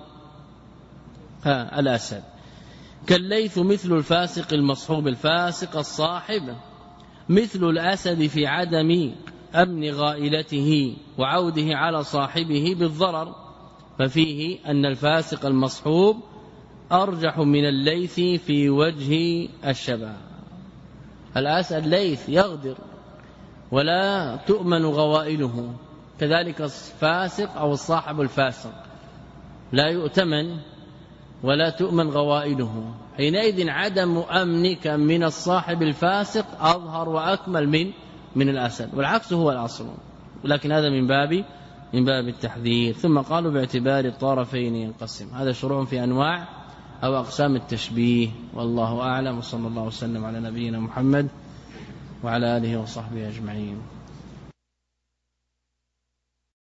الأسد. كالليث مثل الفاسق المصحوب، الفاسق الصاحب مثل الأسد في عدم أمن غائلته وعوده على صاحبه بالضرر، ففيه أن الفاسق المصحوب أرجح من الليث في وجه الشبه. الليث يغدر ولا تؤمن غوائله، كذلك الفاسق أو الصاحب الفاسق لا يؤتمن ولا تؤمن غوائله، حينئذ عدم أمنك من الصاحب الفاسق أظهر وأكمل من الأسد، والعكس هو الأصل، ولكن هذا من باب التحذير. ثم قالوا باعتبار الطرفين ينقسم. هذا شروع في أنواع أو أقسام التشبيه، والله أعلم، وصلى الله وسلم على نبينا محمد وعلى آله وصحبه أجمعين.